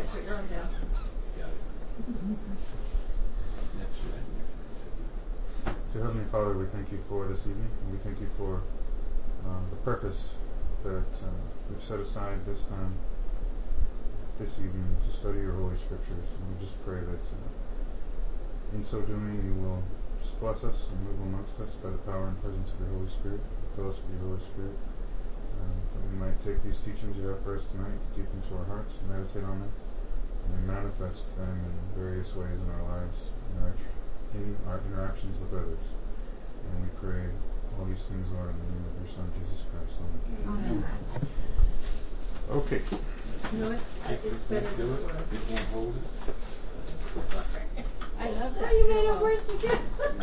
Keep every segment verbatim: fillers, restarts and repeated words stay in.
Okay, put your arm down. Got it. That's right. Dear Heavenly Father, we thank you for this evening, and we thank you for uh, the purpose that uh, we've set aside this time, this evening, to study your Holy Scriptures. And we just pray that uh, in so doing you will just bless us and move amongst us by the power and presence of your Holy Spirit. Fill us with your Holy Spirit, uh, that we might take these teachings you have for us tonight deep into our hearts and meditate on them, and manifest them in various ways in our lives, in our, in our interactions with others. And we pray all these things, Lord, in the name of your Son, Jesus Christ. Amen. Amen. Okay. No, it's, it's better than it was. You can't hold it? I love that. Oh, you made it worse again.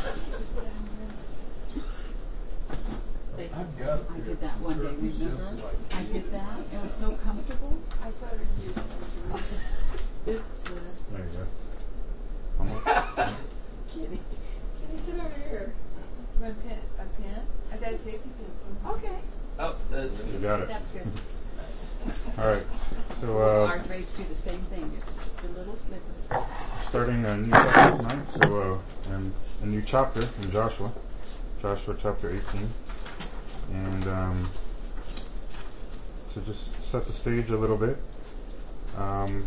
I've got it. I did that one day, remember? I did that. It was so comfortable. I thought of you. This good. There you go. Almost. Kitty. Kitty, sit over here. My pen. A pen? I got a safety pin somehow. Okay. Oh, that's You good. got it. That's good. All right. So, uh, Our drapes do the same thing. It's just a little slipper. starting a new chapter tonight. So, uh, and a new chapter in Joshua, Joshua chapter eighteen, and um, to just set the stage a little bit. Um,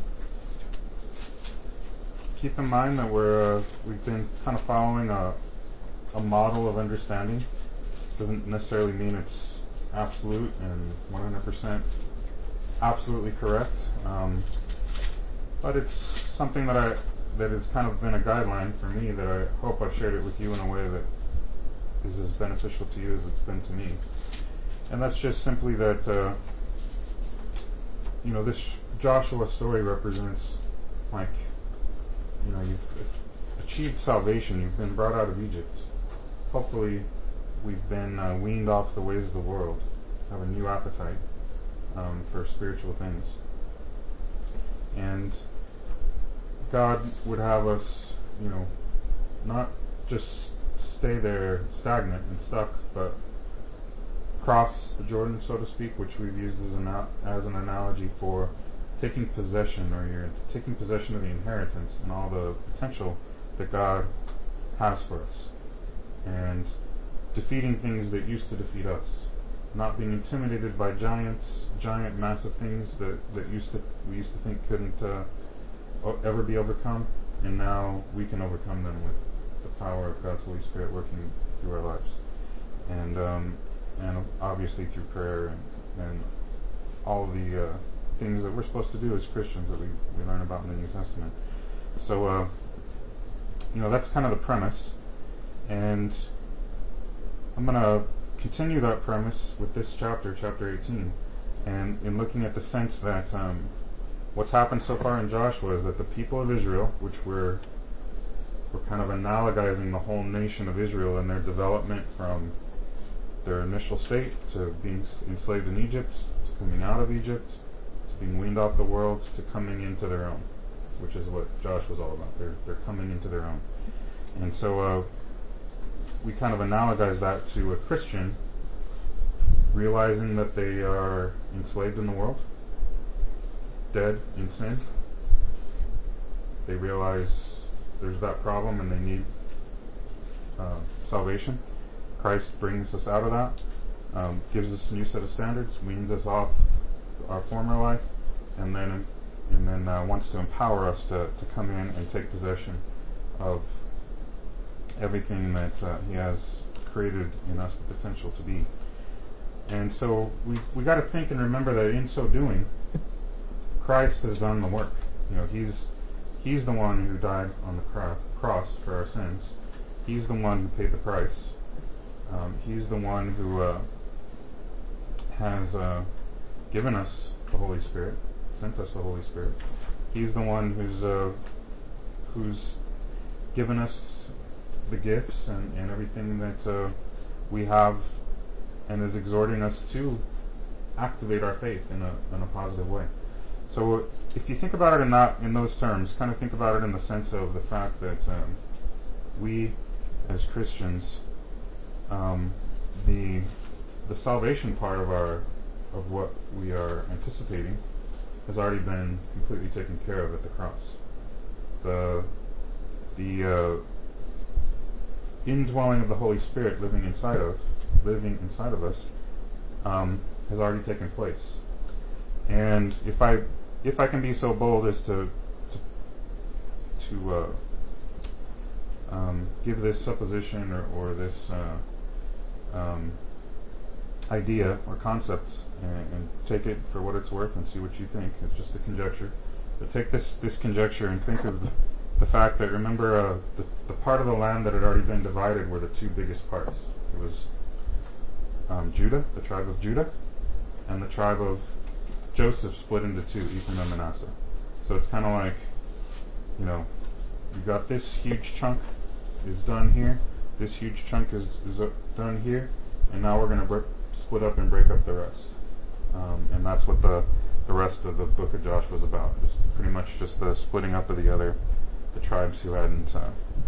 keep in mind that we're uh, we've been kind of following a a model of understanding. Doesn't necessarily mean it's absolute and one hundred percent absolutely correct, um, but it's something that I that has kind of been a guideline for me, that I hope I've shared it with you in a way that is as beneficial to you as it's been to me. And that's just simply that uh, you know, this Joshua story represents, like, you know, you've achieved salvation, you've been brought out of Egypt. Hopefully we've been uh, weaned off the ways of the world, have a new appetite um, for spiritual things. And God would have us, you know, not just stay there stagnant and stuck, but cross the Jordan, so to speak, which we've used as an, as an analogy for taking possession, or you're taking possession of the inheritance and all the potential that God has for us, and defeating things that used to defeat us, not being intimidated by giants, giant, massive things that, that used to we used to think couldn't uh, o- ever be overcome, and now we can overcome them with the power of God's Holy Spirit working through our lives, and um, and obviously through prayer and, and all the uh, things that we're supposed to do as Christians that we, we learn about in the New Testament. So, uh, you know, that's kind of the premise, and I'm going to continue that premise with this chapter, chapter eighteen, and in looking at the sense that um, what's happened so far in Joshua is that the people of Israel, which we're, we're kind of analogizing the whole nation of Israel in their development from their initial state to being enslaved in Egypt, to coming out of Egypt, to being weaned off the world, to coming into their own, which is what Joshua's all about. They're, they're coming into their own. And so uh, we kind of analogize that to a Christian realizing that they are enslaved in the world, dead in sin. They realize there's that problem and they need uh, salvation. Christ brings us out of that, um, gives us a new set of standards, weans us off our former life, and then and then uh, wants to empower us to, to come in and take possession of everything that uh, He has created in us the potential to be. And so we we got to think and remember that in so doing, Christ has done the work. You know, He's He's the one who died on the cro- cross for our sins. He's the one who paid the price. Um, he's the one who uh, has uh, given us the Holy Spirit, sent us the Holy Spirit. He's the one who's uh, who's given us the gifts and, and everything that uh, we have, and is exhorting us to activate our faith in a in a positive way. So if you think about it in that in those terms, kind of think about it in the sense of the fact that um, we as Christians, um, the the salvation part of our of what we are anticipating has already been completely taken care of at the cross. The the uh, indwelling of the Holy Spirit living inside of living inside of us um, has already taken place. And if I if I can be so bold as to to, to uh, um, give this supposition or, or this uh, um, idea or concept and, and take it for what it's worth and see what you think. It's just a conjecture. But take this this conjecture and think of the, the fact that, remember, uh, the, the part of the land that had already been divided were the two biggest parts. It was um, Judah, the tribe of Judah, and the tribe of Joseph split into two, Ephraim and Manasseh. So it's kind of like, you know, you got this huge chunk is done here, this huge chunk is, is uh, done here, and now we're going to bre- split up and break up the rest. Um, and that's what the the rest of the book of Joshua is about. It's pretty much just the splitting up of the other, the tribes who hadn't uh,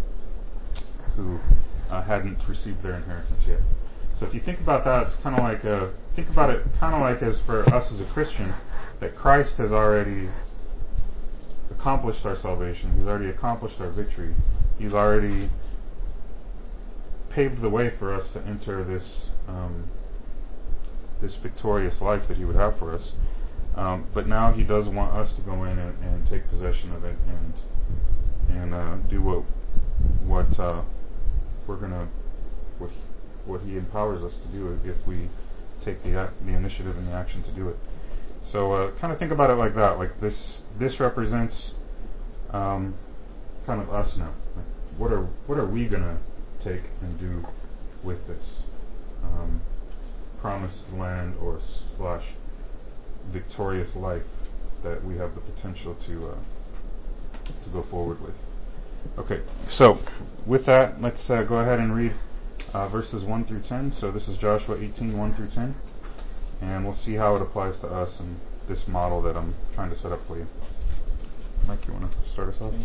who uh, hadn't received their inheritance yet. So if you think about that, it's kind of like a, think about it kind of like as for us as a Christian, that Christ has already accomplished our salvation. He's already accomplished our victory. He's already paved the way for us to enter this um, this victorious life that He would have for us. Um, but now He does want us to go in and, and take possession of it and and uh, do what what uh, we're gonna what he, what He empowers us to do if we take the the initiative and the action to do it. So uh, kind of think about it like that. Like this this represents um, kind of us now. Like what are what are we gonna take and do with this um, promised land or slash victorious life that we have the potential to uh, to go forward with. Okay, so with that, let's uh, go ahead and read uh, verses one through ten. So this is Joshua eighteen, one through ten, and we'll see how it applies to us and this model that I'm trying to set up for you. Mike, you want to start us off?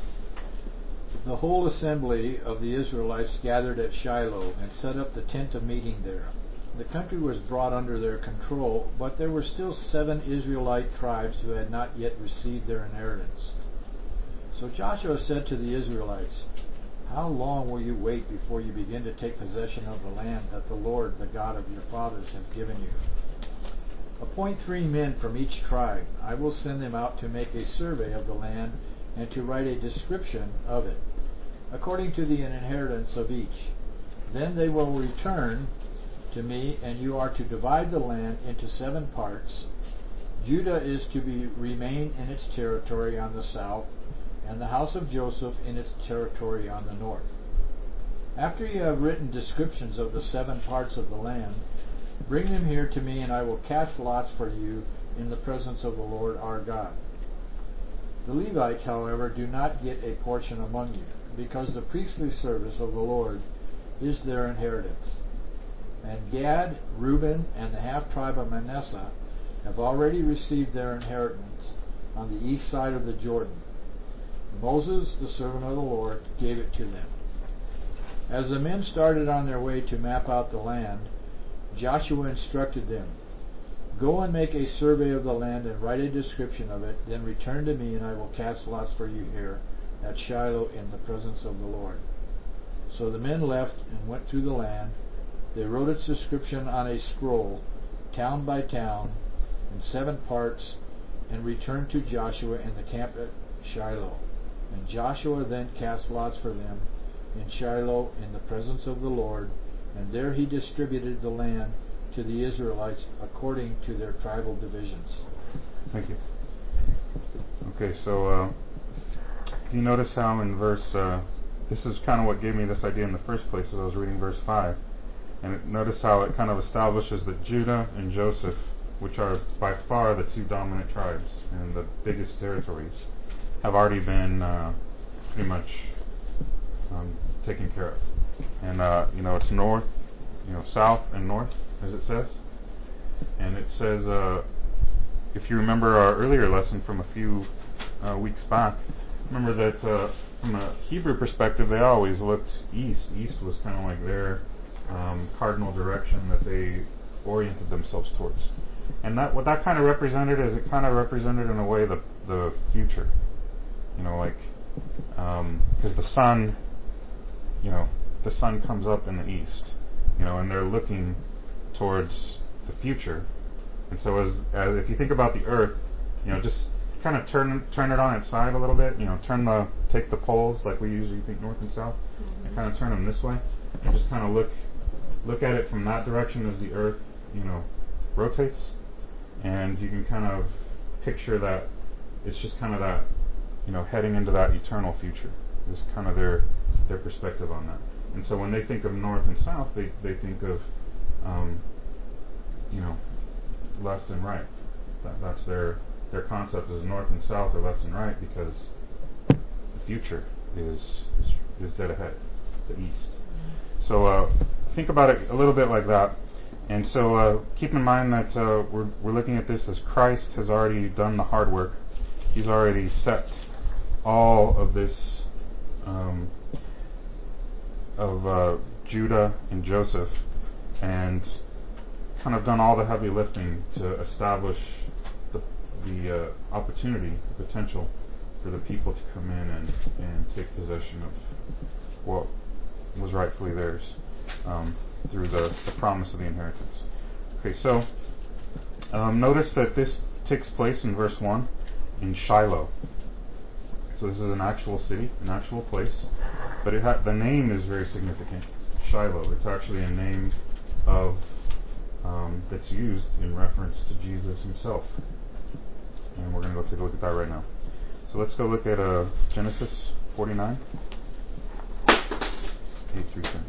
The whole assembly of the Israelites gathered at Shiloh and set up the tent of meeting there. The country was brought under their control, but there were still seven Israelite tribes who had not yet received their inheritance. So Joshua said to the Israelites, "How long will you wait before you begin to take possession of the land that the Lord, the God of your fathers, has given you? Appoint three men from each tribe. I will send them out to make a survey of the land and to write a description of it, according to the inheritance of each. Then they will return to me, and you are to divide the land into seven parts. Judah is to be remain in its territory on the south, and the house of Joseph in its territory on the north. After you have written descriptions of the seven parts of the land, bring them here to me, and I will cast lots for you in the presence of the Lord our God. The Levites, however, do not get a portion among you, because the priestly service of the Lord is their inheritance. And Gad, Reuben, and the half-tribe of Manasseh have already received their inheritance on the east side of the Jordan. Moses, the servant of the Lord, gave it to them." As the men started on their way to map out the land, Joshua instructed them, "Go and make a survey of the land and write a description of it, then return to me, and I will cast lots for you here at Shiloh in the presence of the Lord." So the men left and went through the land. They wrote its description on a scroll, town by town, in seven parts, and returned to Joshua in the camp at Shiloh. And Joshua then cast lots for them in Shiloh in the presence of the Lord, and there he distributed the land to the Israelites according to their tribal divisions. Thank you. Okay, so uh, you notice how in verse, uh, this is kind of what gave me this idea in the first place as I was reading verse five. And it, notice how it kind of establishes that Judah and Joseph, which are by far the two dominant tribes and the biggest territories, have already been uh, pretty much um, taken care of. And, uh, you know, it's north, you know, south and north, as it says. And it says, uh, if you remember our earlier lesson from a few uh, weeks back, remember that uh, from a Hebrew perspective, they always looked east. East was kind of like their um, cardinal direction that they oriented themselves towards. And that what that kind of represented is it kind of represented in a way the the future. You know, like because um, the sun, you know, the sun comes up in the east. You know, and they're looking towards the future. And so as, as if you think about the Earth, you know, just kind of turn turn it on its side a little bit. You know, turn the take the poles like we usually think north and south, mm-hmm. and kind of turn them this way, and just kind of look look at it from that direction as the Earth, you know, rotates, and you can kind of picture that it's just kind of that, you know, heading into that eternal future. Is kind of their their perspective on that. And so when they think of north and south, they they think of, um, you know, left and right. That, that's their their concept is north and south or left and right because the future is is, is dead ahead, the east. So uh, think about it a little bit like that. And so uh, keep in mind that uh, we're we're looking at this as Christ has already done the hard work. He's already set all of this um, of uh, Judah and Joseph and kind of done all the heavy lifting to establish the, the uh, opportunity, the potential for the people to come in and, and take possession of what was rightfully theirs um, through the, the promise of the inheritance. Okay, so um, notice that this takes place in verse one in Shiloh. So this is an actual city, an actual place, but it ha- the name is very significant. Shiloh. It's actually a name of um, that's used in reference to Jesus himself, and we're going to go take a look at that right now. So let's go look at uh, Genesis forty-nine, eight through ten.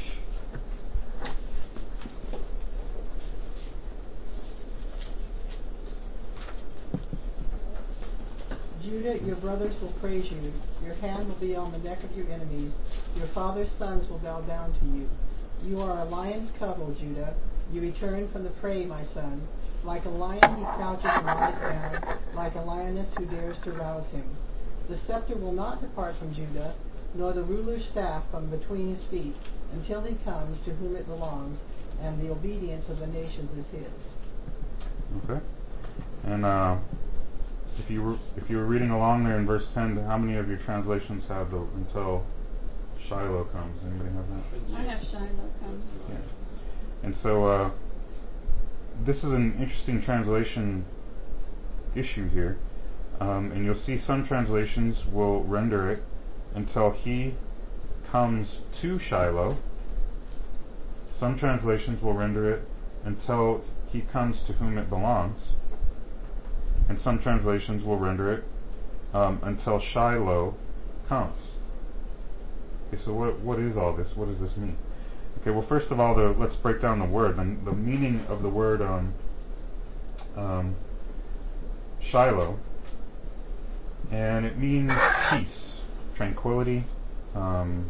Judah, your brothers will praise you. Your hand will be on the neck of your enemies. Your father's sons will bow down to you. You are a lion's cubble, Judah. You return from the prey, my son. Like a lion he crouches and lies down, like a lioness who dares to rouse him. The scepter will not depart from Judah, nor the ruler's staff from between his feet, until he comes to whom it belongs, and the obedience of the nations is his. Okay. And uh, if you were if you were reading along there in verse ten, how many of your translations have the until Shiloh comes? Anybody have that? I have Shiloh comes. Yeah. And so uh, this is an interesting translation issue here. Um, and you'll see some translations will render it until he comes to Shiloh. Some translations will render it until he comes to whom it belongs. And some translations will render it um, until Shiloh comes. Okay, so what what is all this? What does this mean? Okay, well, first of all, the, let's break down the word. The, the meaning of the word um, um, Shiloh, and it means peace, tranquility, um,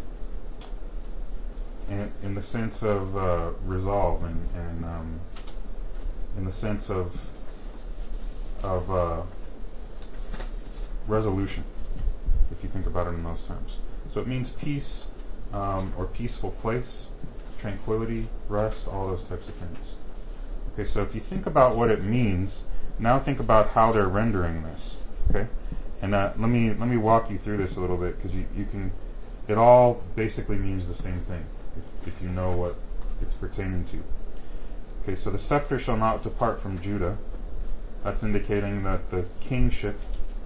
and in the sense of uh, resolve, and, and um, in the sense of of uh, resolution, if you think about it in those terms. So it means peace, um, or peaceful place, tranquility, rest, all those types of things. Okay, so if you think about what it means, now think about how they're rendering this. Okay, and uh, let me let me walk you through this a little bit, because you, you can, it all basically means the same thing if, if you know what it's pertaining to. Okay, so the scepter shall not depart from Judah. That's indicating that the kingship,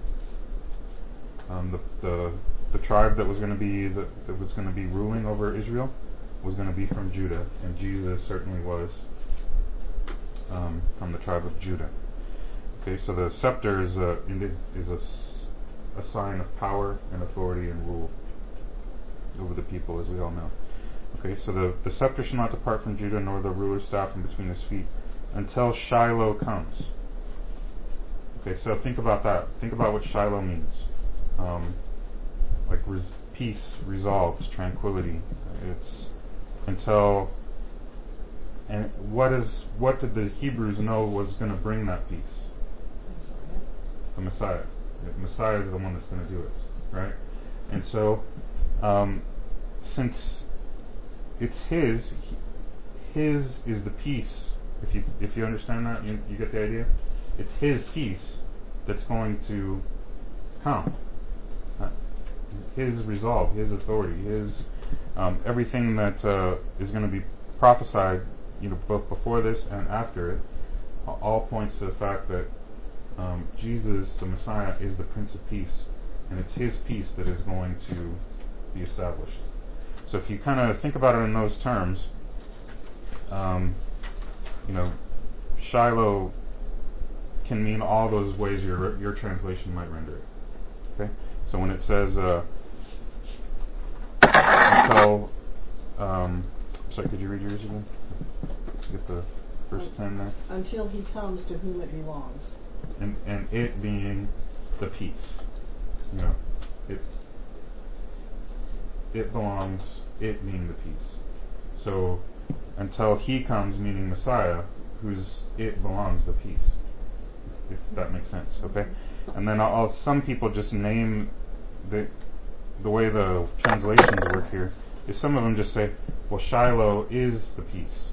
um, the, the the tribe that was going to be the, that was going to be ruling over Israel, was going to be from Judah, and Jesus certainly was um, from the tribe of Judah. Okay, so the scepter is a is a, a sign of power and authority and rule over the people, as we all know. Okay, so the, the scepter shall not depart from Judah, nor the ruler's staff from between his feet, until Shiloh comes. Okay, so think about that. Think about what Shiloh means. Um, like res- peace, resolve, tranquility. It's until, and what is what did the Hebrews know was going to bring that peace? The Messiah. The Messiah is the one that's going to do it, right? And so, um, since it's His, His is the peace If you if you understand that, you, you get the idea. It's His peace that's going to come. Uh, his resolve, His authority, His um, everything that uh, is going to be prophesied, you know, both before this and after it, all points to the fact that um, Jesus, the Messiah, is the Prince of Peace, and it's His peace that is going to be established. So if you kind of think about it in those terms, um, you know, Shiloh can mean all those ways your your translation might render it. Okay, so when it says uh, until, um, sorry, could you read yours again? Get the verse ten there. Until He comes to whom it belongs. And and it being the peace, you know, it it belongs, it being the peace. So until He comes, meaning Messiah, whose it belongs the peace, if that makes sense. Okay, and then I'll, some people just name the the way the translations work here is some of them just say, well, Shiloh is the peace.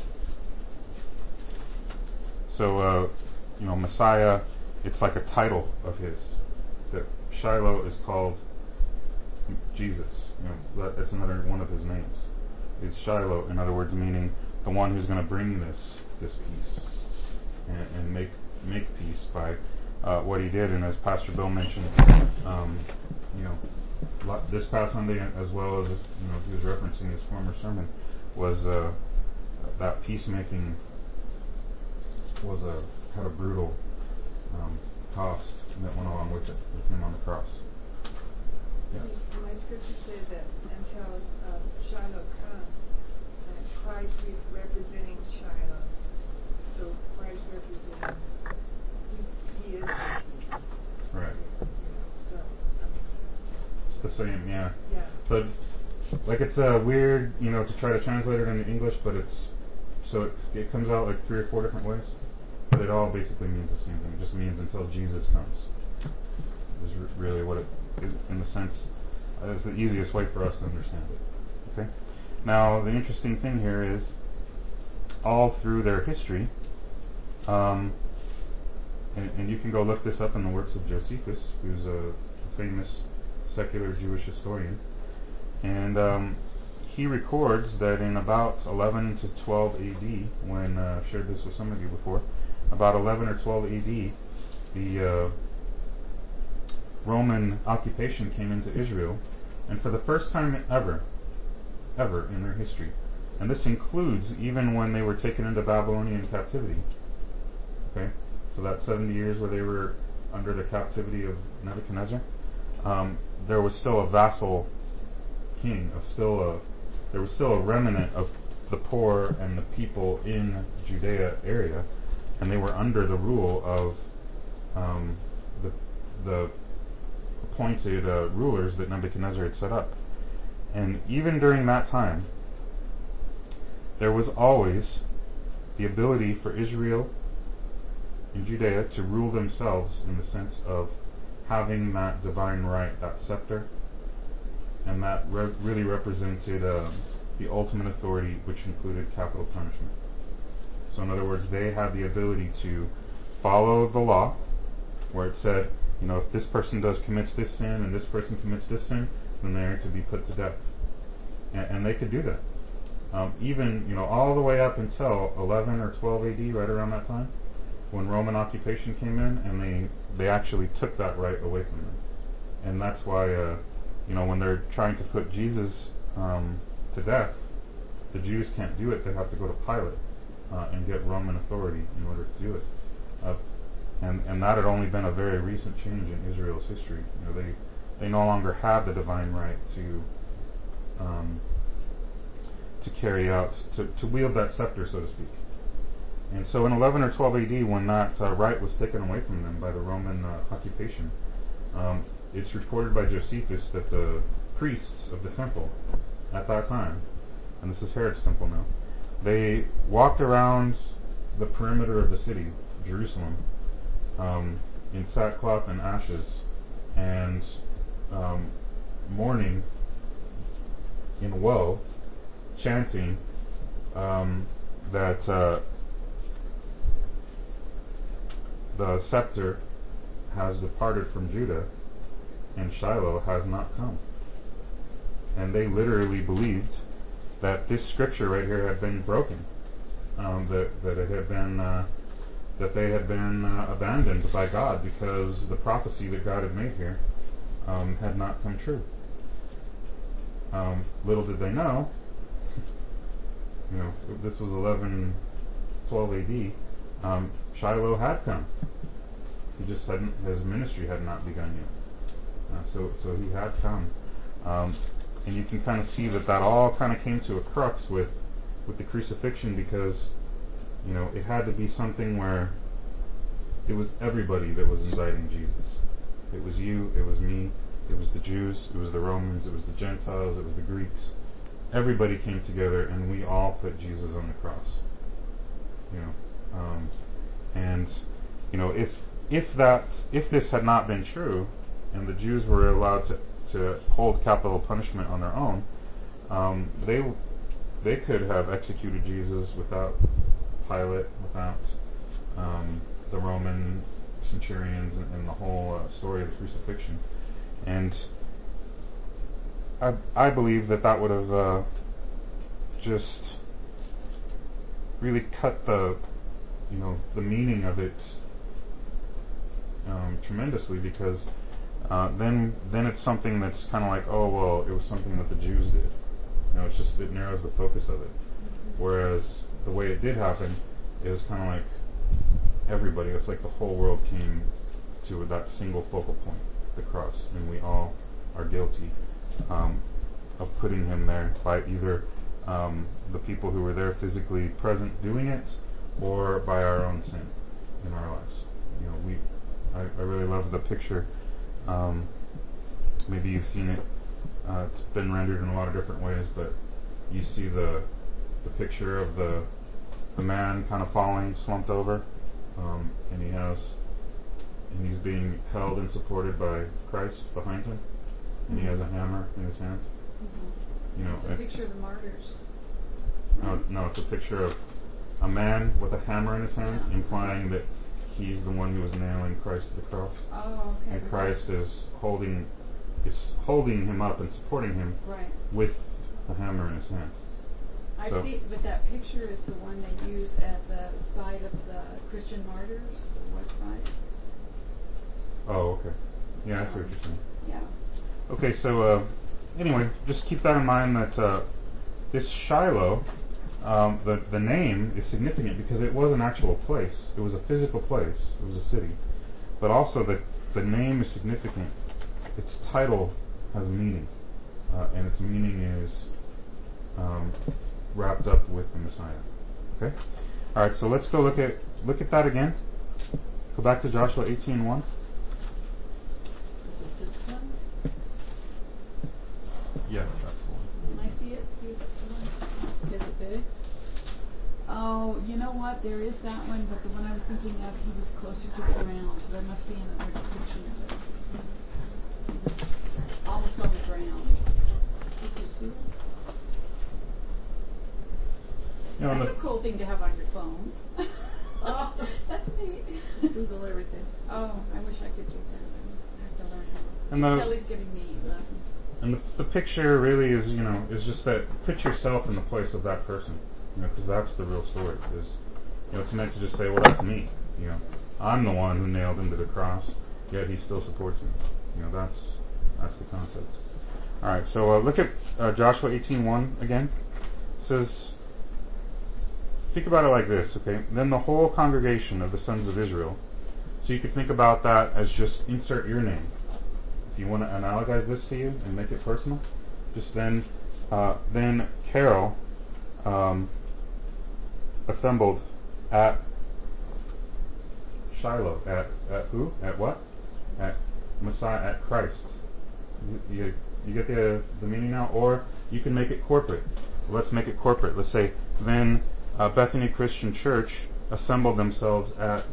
So uh, you know, Messiah, it's like a title of His. That Shiloh is called Jesus. You know, that, that's another one of His names. Is Shiloh, in other words, meaning the one who's going to bring this this peace and, and make make peace by uh, what He did. And as Pastor Bill mentioned, um, you know, this past Sunday, as well as, you know, he was referencing his former sermon, was uh, that peacemaking was a had a brutal um, cost that went along with it, with Him on the cross. Yeah. My scripture says that until uh, Shiloh comes, uh, Christ re- representing Shiloh, so Christ representing, He, he is the peace. Right. You know, so, I mean, It's the same, yeah. yeah. So, like, it's uh, weird, you know, to try to translate it into English, but it's, so it, it comes out like three or four different ways, but it all basically means the same thing. It just means until Jesus comes, is re- really what it, is, in the sense, uh, is the easiest way for us to understand it. Okay? Now, the interesting thing here is, all through their history, um, and, and you can go look this up in the works of Josephus, who's a famous secular Jewish historian, and um, he records that in about eleven to twelve A D, when uh, I've shared this with some of you before, about eleven or twelve A D, the uh, Roman occupation came into Israel, and for the first time ever, ever in their history, and this includes even when they were taken into Babylonian captivity. Okay, so that seventy years where they were under the captivity of Nebuchadnezzar, um, there was still a vassal king, of still a, there was still a remnant of the poor and the people in Judea area, and they were under the rule of um, the the appointed uh, rulers that Nebuchadnezzar had set up. And even during that time, there was always the ability for Israel and Judea to rule themselves in the sense of having that divine right, that scepter, and that re- really represented uh, the ultimate authority, which included capital punishment. So in other words, they had the ability to follow the law, where it said, you know, if this person does commits this sin and this person commits this sin, then they are to be put to death. And, and they could do that. Um, even, you know, all the way up until eleven or twelve A D, right around that time, when Roman occupation came in, and they they actually took that right away from them. And that's why, uh, you know, when they're trying to put Jesus um, to death, the Jews can't do it. They have to go to Pilate uh, and get Roman authority in order to do it. Uh, and and that had only been a very recent change in Israel's history. You know, they they no longer had the divine right to um, to carry out, to, to wield that scepter, so to speak. And so in eleven or twelve A D, when that uh, right was taken away from them by the Roman uh, occupation, um, it's recorded by Josephus that the priests of the temple at that time, and this is Herod's temple now, they walked around the perimeter of the city, Jerusalem, um, in sackcloth and ashes, and um, mourning in woe, chanting um, that uh, the scepter has departed from Judah, and Shiloh has not come. And they literally believed that this scripture right here had been broken, um, that that it had been uh, that they had been uh, abandoned by God because the prophecy that God had made here um, had not come true. Um, little did they know, you know, this was eleven twelve A D. Um, Shiloh had come. He just hadn't. His ministry had not begun yet. Uh, so so he had come. Um, And you can kind of see that that all kind of came to a crux with, with the crucifixion, because, you know, it had to be something where it was everybody that was inviting Jesus. It was you, it was me, it was the Jews, it was the Romans, it was the Gentiles, it was the Greeks. Everybody came together, and we all put Jesus on the cross. You know, um, and you know, if if that if this had not been true, and the Jews were allowed to to hold capital punishment on their own, um, they they could have executed Jesus without Pilate, without um, the Roman centurions, and, and the whole uh, story of the crucifixion. And I I believe that that would have uh, just really cut the you know the meaning of it um, tremendously, because Uh, then, then it's something that's kind of like, oh well, it was something that the Jews did. You know, it's just it narrows the focus of it. Whereas the way it did happen, it was kind of like everybody. It's like the whole world came to that single focal point, the cross, and we all are guilty um, of putting him there by either um, the people who were there physically present doing it, or by our own sin in our lives. You know, we. I, I really love the picture. Um, maybe you've seen it. Uh, it's been rendered in a lot of different ways, but you see the the picture of the the man kind of falling, slumped over, um, and he has and he's being held and supported by Christ behind him, and he has a hammer in his hand. Mm-hmm. You know, it's a picture of the martyrs. No, no, it's a picture of a man with a hammer in his hand, Yeah. implying that he's the one who was nailing Christ to the cross. Oh, okay. And Christ is holding is holding him up and supporting him right. with the hammer in his hand. I so, see, but that picture is the one they use at the site of the Christian martyrs, the website. Oh, okay. Yeah, I see what you're saying. Yeah. Okay, so uh, anyway, just keep that in mind that uh, this Shiloh, um, the the name is significant because it was an actual place. It was a physical place. It was a city. But also the the name is significant. Its title has a meaning, uh, and its meaning is um, wrapped up with the Messiah. Okay. All right. So let's go look at look at that again. Go back to Joshua eighteen one. Is it this one? Yeah, that's the one. Can I see it? See if it's the one? Is it big? Oh, you know what? There is that one, but the one I was thinking of, he was closer to the ground, so there must be another depiction of it. He was almost on the ground. Did you see it? You know, That's the, a cool thing to have on your phone. Oh, that's neat. Just Google everything. Oh, I wish I could do that. I have to learn how. And the- Kelly's giving me lessons. And the, the picture really is, you know, is just that put yourself in the place of that person, you know, because that's the real story. Is, you know, it's meant to just say, well, that's me. You know, I'm the one who nailed him to the cross, yet he still supports me. You know, that's that's the concept. All right, so uh, look at uh, Joshua eighteen one again. It says, think about it like this, okay? Then the whole congregation of the sons of Israel. So you could think about that as just insert your name. If you want to analogize this to you and make it personal, just then, uh, then Carol um, assembled at Shiloh. At at who? At what? At Messiah. At Christ. You you, you get the the meaning now, or you can make it corporate. Let's make it corporate. Let's say then uh, Bethany Christian Church assembled themselves at.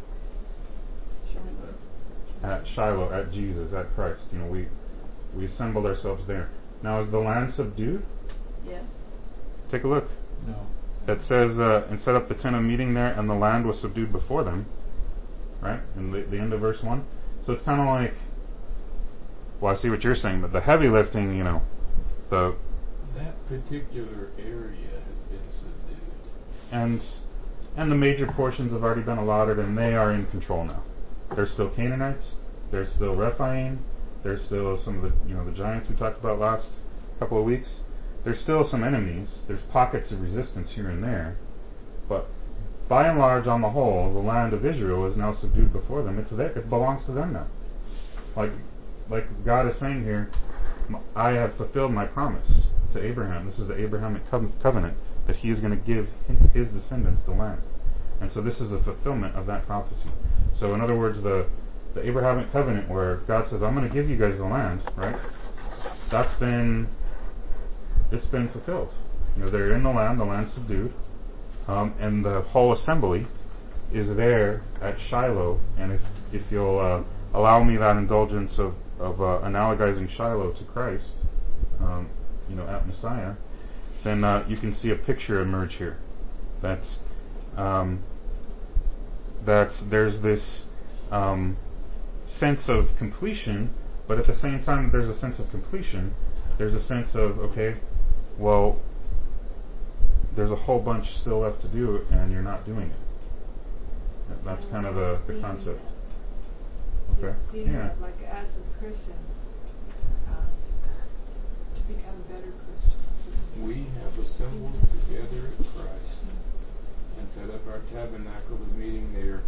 At Shiloh, at Jesus, at Christ. You know, we we assembled ourselves there. Now, is the land subdued? Yes. Take a look. No. It says, uh, and set up the tent of meeting there, and the land was subdued before them. right? In the, the end of verse one. So it's kind of like, well, I see what you're saying, but the heavy lifting, you know, the That particular area has been subdued. and and the major portions have already been allotted, and they are in control now. There's still Canaanites, there's still Rephaim, there's still some of the you know the giants we talked about last couple of weeks. There's still some enemies. There's pockets of resistance here and there, but by and large, on the whole, the land of Israel is now subdued before them. It's there. It belongs to them now. Like like God is saying here, I have fulfilled my promise to Abraham. This is the Abrahamic covenant that he is going to give his descendants the land. And so this is a fulfillment of that prophecy. So in other words, the, the Abrahamic covenant where God says, I'm going to give you guys the land, right? That's been, it's been fulfilled. You know, they're in the land, the land's subdued, um, and the whole assembly is there at Shiloh. And if, if you'll uh, allow me that indulgence of, of uh, analogizing Shiloh to Christ, um, you know, at Messiah, then uh, you can see a picture emerge here. That's um, that's there's this um, sense of completion, but at the same time there's a sense of completion. There's a sense of, okay, well, there's a whole bunch still left to do, and you're not doing it. That's kind of the, the concept. Okay. Seeing Yeah. that, like us as Christians, uh, to become better Christians. We have assembled together at Christ and set up our tabernacle of meeting there,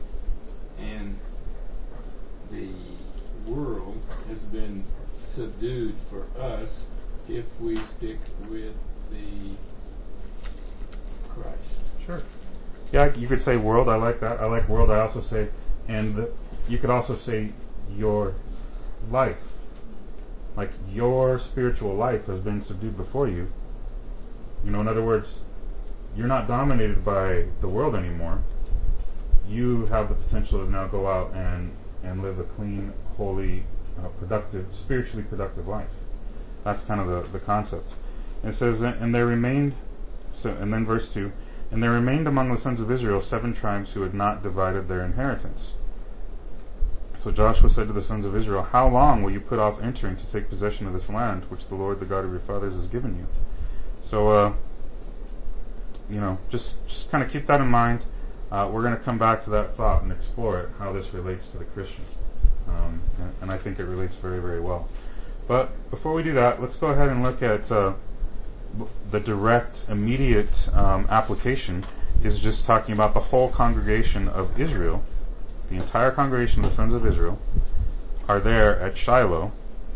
and the world has been subdued for us if we stick with the Christ. Sure. Yeah, you could say world. I like that. I like world. I also say, and the, you could also say your life. Like your spiritual life has been subdued before you. You know, in other words, you're not dominated by the world anymore. You have the potential to now go out and, and live a clean, holy, uh, productive, spiritually productive life. That's kind of the, the concept. And it says, and there remained, so, and then verse two, and there remained among the sons of Israel seven tribes who had not divided their inheritance. So Joshua said to the sons of Israel, how long will you put off entering to take possession of this land, which the Lord, the God of your fathers, has given you? So, uh, you know, just, just kind of keep that in mind. Uh, we're going to come back to that thought and explore it, how this relates to the Christian. Um, and, and I think it relates very, very well. But before we do that, let's go ahead and look at uh, the direct, immediate um, application is just talking about the whole congregation of Israel. The entire congregation of the sons of Israel are there at Shiloh.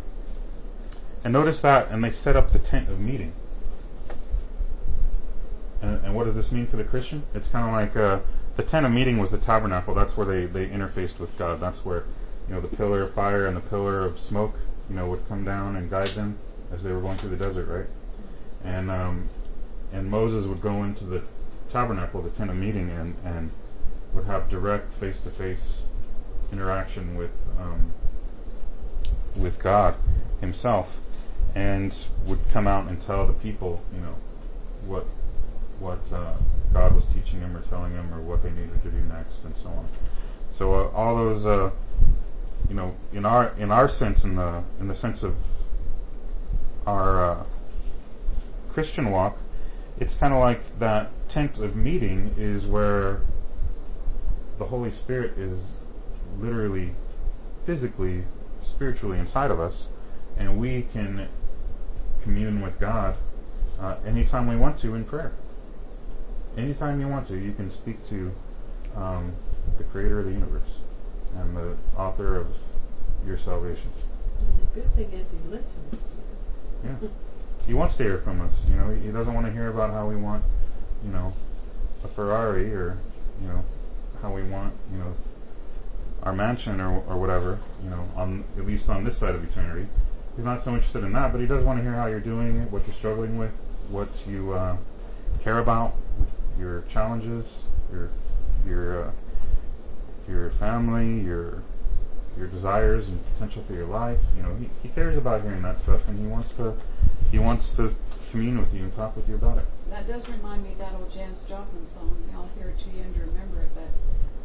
And notice that, and they set up the tent of meeting. And, and what does this mean for the Christian? It's kind of like uh, the tent of meeting was the tabernacle. That's where they, they interfaced with God. That's where, you know, the pillar of fire and the pillar of smoke, you know, would come down and guide them as they were going through the desert, right? And um, and Moses would go into the tabernacle, the tent of meeting, and, and would have direct face-to-face interaction with um, with God Himself, and would come out and tell the people, you know, what what uh, God was teaching them or telling them, or what they needed to do next, and so on. So uh, all those, uh, you know, in our in our sense, in the in the sense of our uh, Christian walk, it's kind of like that tent of meeting is where the Holy Spirit is literally, physically, spiritually inside of us, and we can commune with God uh, anytime we want to in prayer. Anytime you want to, you can speak to um, the Creator of the universe and the author of your salvation. And the good thing is he listens to you. Yeah. He wants to hear from us. You know, he doesn't want to hear about how we want, you know, a Ferrari, or, you know, how we want, you know, our mansion, or or whatever, you know, on at least on this side of eternity. He's not so interested in that, but he does want to hear how you're doing, what you're struggling with, what you uh, care about, your challenges, your your uh, your family, your your desires and potential for your life. You know, he, he cares about hearing that stuff, and he wants to he wants to commune with you and talk with you about it. That does remind me of that old Janis Joplin song. I'll hear it too young to remember it, but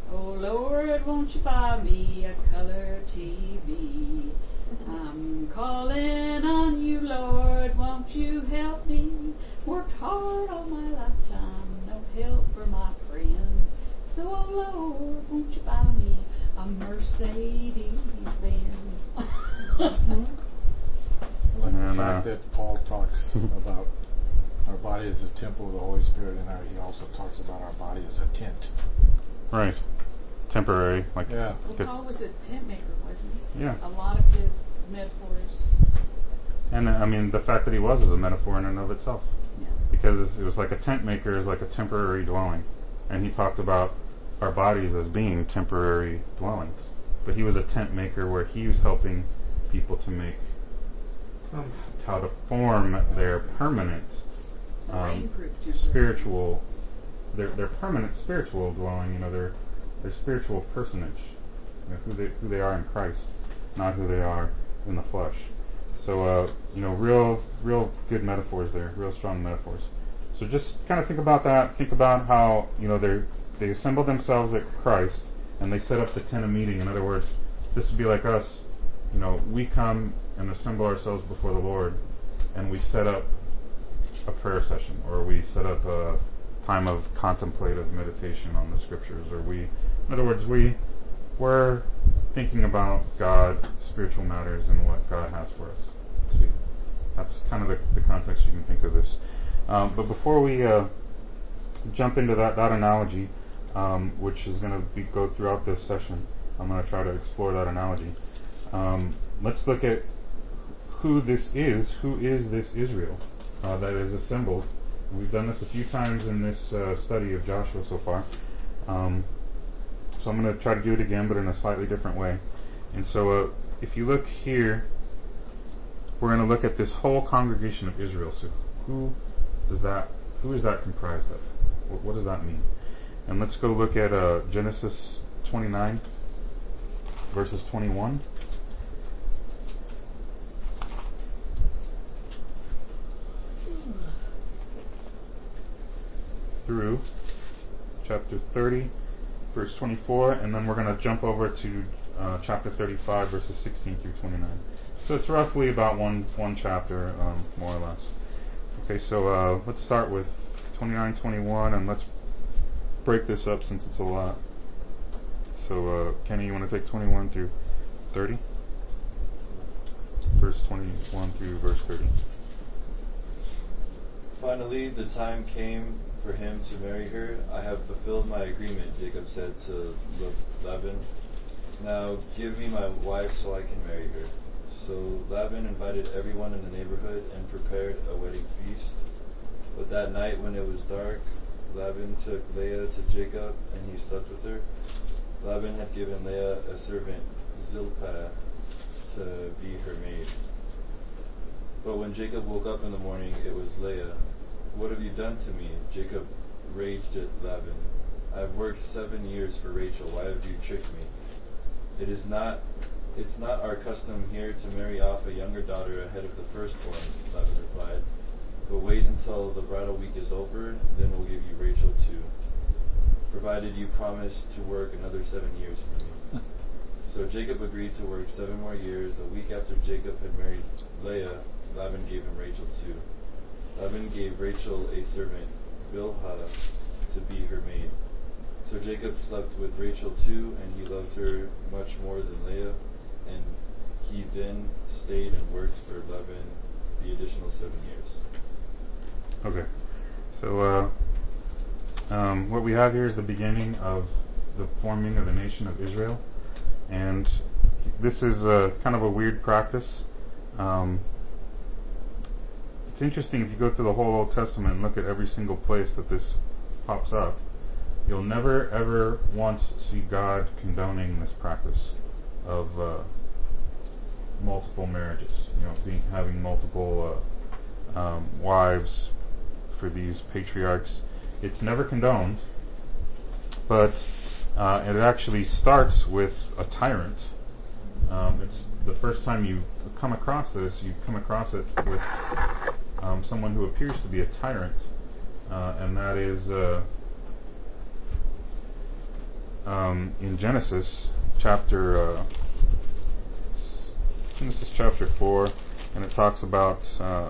Oh Lord, won't you buy me a color T V? I'm calling on you, Lord, won't you help me? Worked hard all my lifetime, no help for my friends. So, oh Lord, won't you buy me a Mercedes Benz? Mhm. I like And, the fact uh, that Paul talks about our body as a temple of the Holy Spirit, and our, he also talks about our body as a tent. Right. Temporary, like Yeah. Well, Paul was a tent maker, wasn't he? Yeah. A lot of his metaphors. And uh, I mean, the fact that he was is a metaphor in and of itself, Yeah. because it was like a tent maker is like a temporary dwelling, and he talked about our bodies as being temporary dwellings. But he was a tent maker where he was helping people to make um, how to form their permanent um, Rainproof temporary. spiritual, their their permanent spiritual dwelling. You know, their their spiritual personage, you know, who they who they are in Christ, not who they are in the flesh. So, uh, you know, real, real good metaphors there, real strong metaphors. So just kind of think about that. Think about how, you know, they they assemble themselves at Christ and they set up the tent of meeting. In other words, this would be like us. You know, we come and assemble ourselves before the Lord, and we set up a prayer session, or we set up a time of contemplative meditation on the Scriptures, or we, in other words, we we're thinking about God, spiritual matters, and what God has for us to do. That's kind of the, the context you can think of this. Um, but before we uh, jump into that, that analogy, um, which is going to be go throughout this session, I'm going to try to explore that analogy. Um, let's look at who this is. Who is this Israel uh, that is assembled? We've done this a few times in this uh, study of Joshua so far. Um, so I'm going to try to do it again, but in a slightly different way. And so uh, if you look here, we're going to look at this whole congregation of Israel. So who does that? Who is that comprised of? What, what does that mean? And let's go look at uh, Genesis twenty-nine, verses twenty-one. Through chapter thirty, verse twenty-four, and then we're going to jump over to uh, chapter thirty-five, verses sixteen through twenty-nine. So it's roughly about one one chapter, um, more or less. Okay, so uh, let's start with twenty-nine, twenty-one, and let's break this up since it's a lot. So, uh, Kenny, you want to take twenty-one through thirty? Verse twenty-one through verse thirty. Finally, the time came for him to marry her. I have fulfilled my agreement, Jacob said to Laban. Now give me my wife so I can marry her. So Laban invited everyone in the neighborhood and prepared a wedding feast. But that night when it was dark, Laban took Leah to Jacob and he slept with her. Laban had given Leah a servant, Zilpah, to be her maid. But when Jacob woke up in the morning, it was Leah. What have you done to me? Jacob raged at Laban. I have worked seven years for Rachel. Why have you tricked me? It is not, it's not our custom here to marry off a younger daughter ahead of the firstborn, Laban replied. But wait until the bridal week is over, then we'll give you Rachel too, provided you promise to work another seven years for me. So Jacob agreed to work seven more years. A week after Jacob had married Leah, Laban gave him Rachel too. Laban gave Rachel a servant, Bilhah, to be her maid. So Jacob slept with Rachel too, and he loved her much more than Leah, and he then stayed and worked for Laban the additional seven years. Okay, so uh, um, what we have here is the beginning of the forming of the nation of Israel, and this is a kind of a weird practice. Um, it's interesting if you go through the whole Old Testament and look at every single place that this pops up, you'll never ever once see God condoning this practice of uh, multiple marriages. You know, being, having multiple uh, um, wives for these patriarchs. It's never condoned, but uh, it actually starts with a tyrant. Um, it's the first time you come across this, you come across it with um, someone who appears to be a tyrant, uh, and that is uh, um, in Genesis chapter uh, Genesis chapter four, and it talks about uh,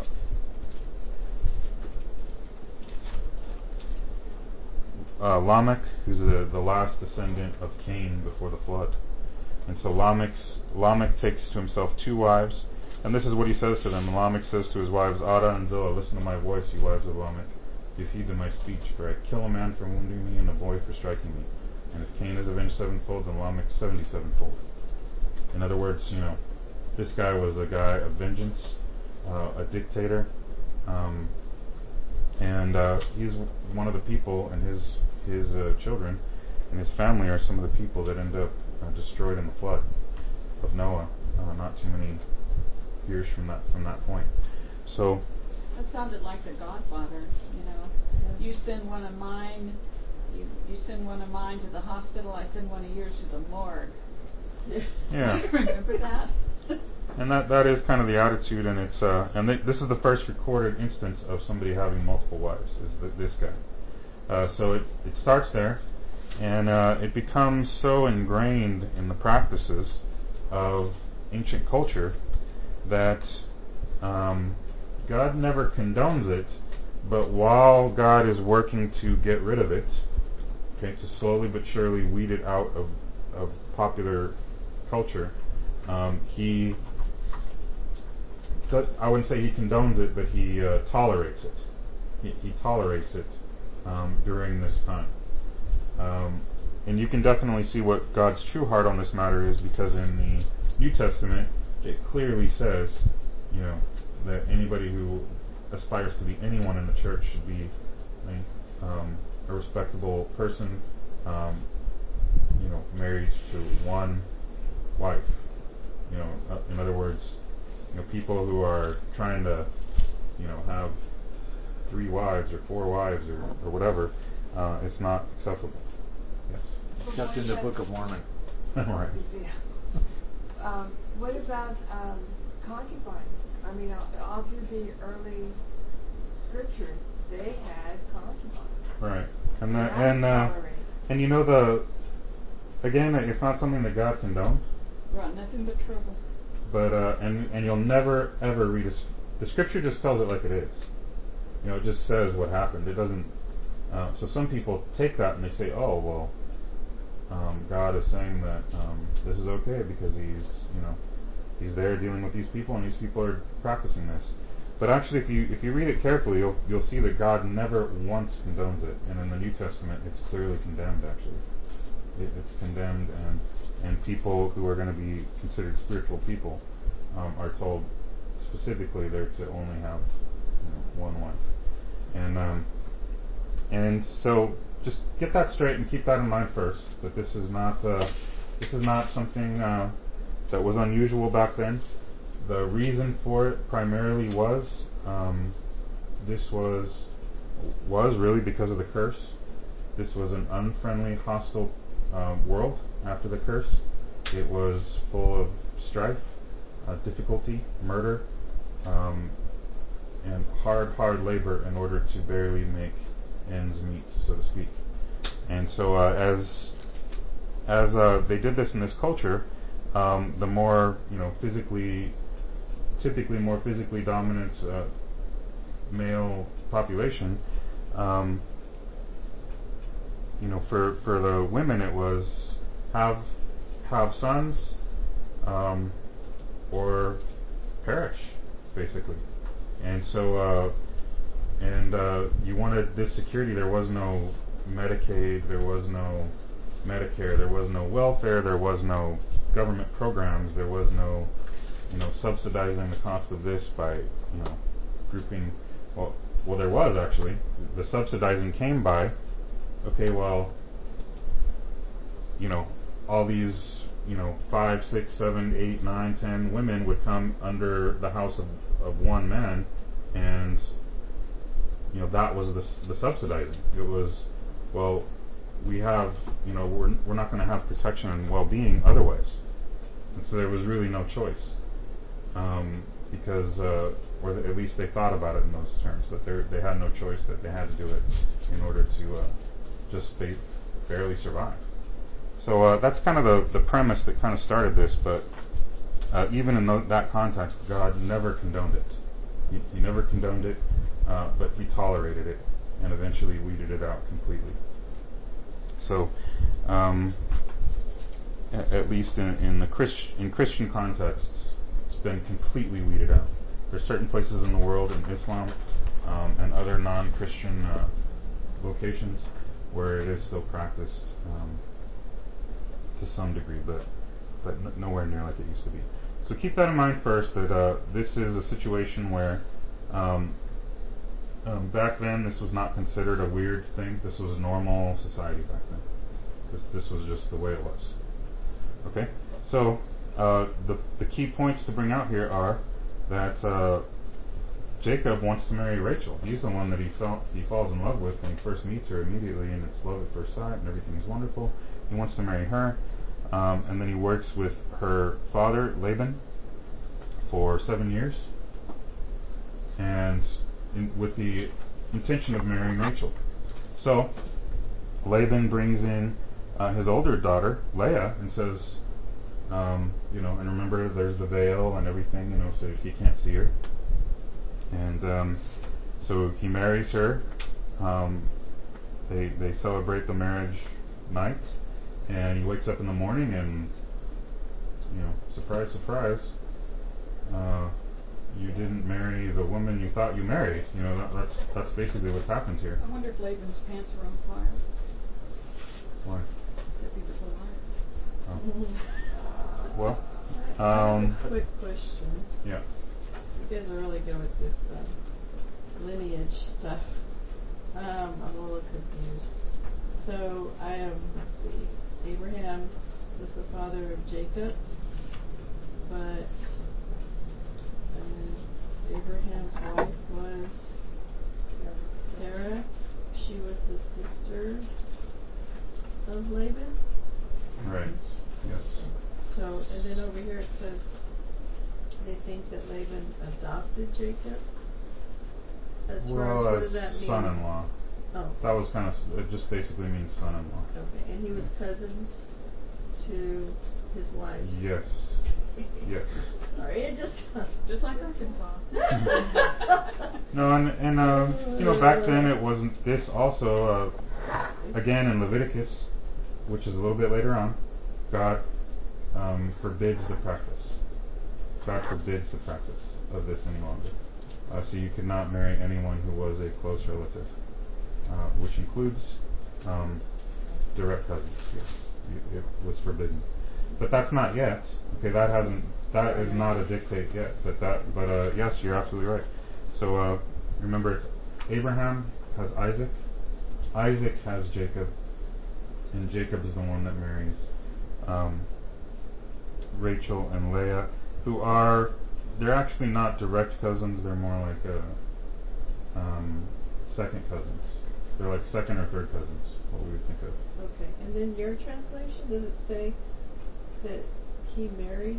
uh, Lamech, who's the, the last descendant of Cain before the flood. And so Lamech's, Lamech takes to himself two wives, and this is what he says to them. Lamech says to his wives, Ada and Zillah, listen to my voice, you wives of Lamech. Give heed to my speech, for I kill a man for wounding me and a boy for striking me. And if Cain is avenged sevenfold, then Lamech seventy sevenfold. In other words, you know, this guy was a guy of vengeance, uh, a dictator, um, and uh, he's one of the people, and his his uh, children and his family are some of the people that end up uh, destroyed in the flood of Noah. Uh, not too many years from that from that point. So that sounded like The Godfather. You know, you send one of mine, you you send one of mine to the hospital. I send one of yours to the morgue. Yeah. Remember that? And that that is kind of the attitude, and it's uh, and th- this is the first recorded instance of somebody having multiple wives. Is th- this guy? Uh, so it it starts there, and uh, it becomes so ingrained in the practices of ancient culture that um, God never condones it, but while God is working to get rid of it, okay, to slowly but surely weed it out of of popular culture, um, he. I wouldn't say he condones it, but he uh, tolerates it. He, he tolerates it um, during this time. Um, and you can definitely see what God's true heart on this matter is, because in the New Testament, it clearly says, you know, that anybody who aspires to be anyone in the church should be a, um, a respectable person, um, you know, married to one wife. You know, uh, in other words, you know, people who are trying to, you know, have three wives or four wives or, or whatever, uh, it's not acceptable. Yes. Except in the Book of Mormon. Right. Um, what about um, concubines? I mean, all, all through the early scriptures, they had concubines. Right. And the, That and uh, tolerated. and you know the again, it's not something that God condones. Brought nothing but trouble. But uh, and and you'll never ever read a, the scripture just tells it like it is. You know, it just says what happened. It doesn't. Uh, so some people take that and they say, oh well, um, God is saying that um, this is okay because he's you know he's there dealing with these people and these people are practicing this. But actually, if you if you read it carefully, you'll you'll see that God never once condones it, and in the New Testament, it's clearly condemned. Actually, it, it's condemned, and and people who are going to be considered spiritual people um, are told specifically they're to only have you know, one wife, and um, and so just get that straight and keep that in mind first. That this is not uh, this is not something uh, that was unusual back then. The reason for it primarily was um, this was was really because of the curse. This was an unfriendly, hostile uh, world after the curse. It was full of strife, uh, difficulty, murder, um, and hard, hard labor in order to barely make ends meet, so to speak. And so, uh, as as uh, they did this in this culture, um, the more you know, physically, typically more physically dominant uh, male population. Um, You know, for, for the women, it was have have sons, um, or perish, basically. And so, uh, and uh, you wanted this security. There was no Medicaid, there was no Medicare, there was no welfare, there was no government programs, there was no, you know, subsidizing the cost of this by, you know, grouping. Well, well, there was actually. The subsidizing came by. Okay, well, you know, all these, you know, five, six, seven, eight, nine, ten women would come under the house of, of one man, and, you know, that was the, the subsidizing. It was, well, we have, you know, we're, we're not going to have protection and well-being otherwise. And so there was really no choice. Um, because, uh, or at least they thought about it in those terms, that they had no choice, that they had to do it in order to uh, just ba- barely survive. So uh, that's kind of the, the premise that kind of started this, but uh, even in th- that context, God never condoned it. He, he never condoned it, uh, but he tolerated it and eventually weeded it out completely. So, um, at, at least in, in the Christ, in Christian contexts, it's been completely weeded out. There's certain places in the world, in Islam um, and other non-Christian uh, locations, where it is still practiced um, to some degree, but but n- nowhere near like it used to be. So keep that in mind first, that uh, this is a situation where um, um, back then this was not considered a weird thing. This was a normal society back then. This, this was just the way it was. Okay? So uh, the, the key points to bring out here are that uh, Jacob wants to marry Rachel. He's the one that he felt he falls in love with when he first meets her immediately, and it's love at first sight, and everything's wonderful. He wants to marry her, um, and then he works with her father Laban for seven years, and in, with the intention of marrying Rachel. So Laban brings in uh, his older daughter Leah and says, um, you know, and remember, there's the veil and everything, you know, so he can't see her. And um, so he marries her. Um, they they celebrate the marriage night, and he wakes up in the morning, and you know, surprise, surprise, uh, you didn't marry the woman you thought you married. You know, that, that's that's basically what's happened here. I wonder if Laban's pants were on fire Why? because he was a liar. Oh. Well, um, Quick question. yeah. You guys are really good with this uh, lineage stuff. Um, I'm a little confused. So I am, let's see, Abraham was the father of Jacob, but um, Abraham's wife was Sarah. She was the sister of Laban. Right. Yes. So, and then over here it says they think that Laban adopted Jacob. As far Well, as what that's does that mean? son-in-law. Oh, That was kind of, it just basically means son-in-law. okay. And he was cousins to his wives. Yes. Yes. Sorry, it just. Just like Arkansas. No, and, and uh, you know, back then it wasn't this also, uh, again in Leviticus, which is a little bit later on, God um, forbids the practice. God forbids the practice of this any longer. Uh, so you could not marry anyone who was a close relative, uh, which includes um, direct cousins. Yes, it, it was forbidden. But that's not yet. Okay, that hasn't. That is not a dictate yet. But that. But uh, yes, you're absolutely right. So uh, remember, it's Abraham has Isaac, Isaac has Jacob, and Jacob is the one that marries um, Rachel and Leah, who are. They're actually not direct cousins. They're more like uh, um, second cousins. They're like second or third cousins. What we would think of. Okay, and then your translation, does it say that he married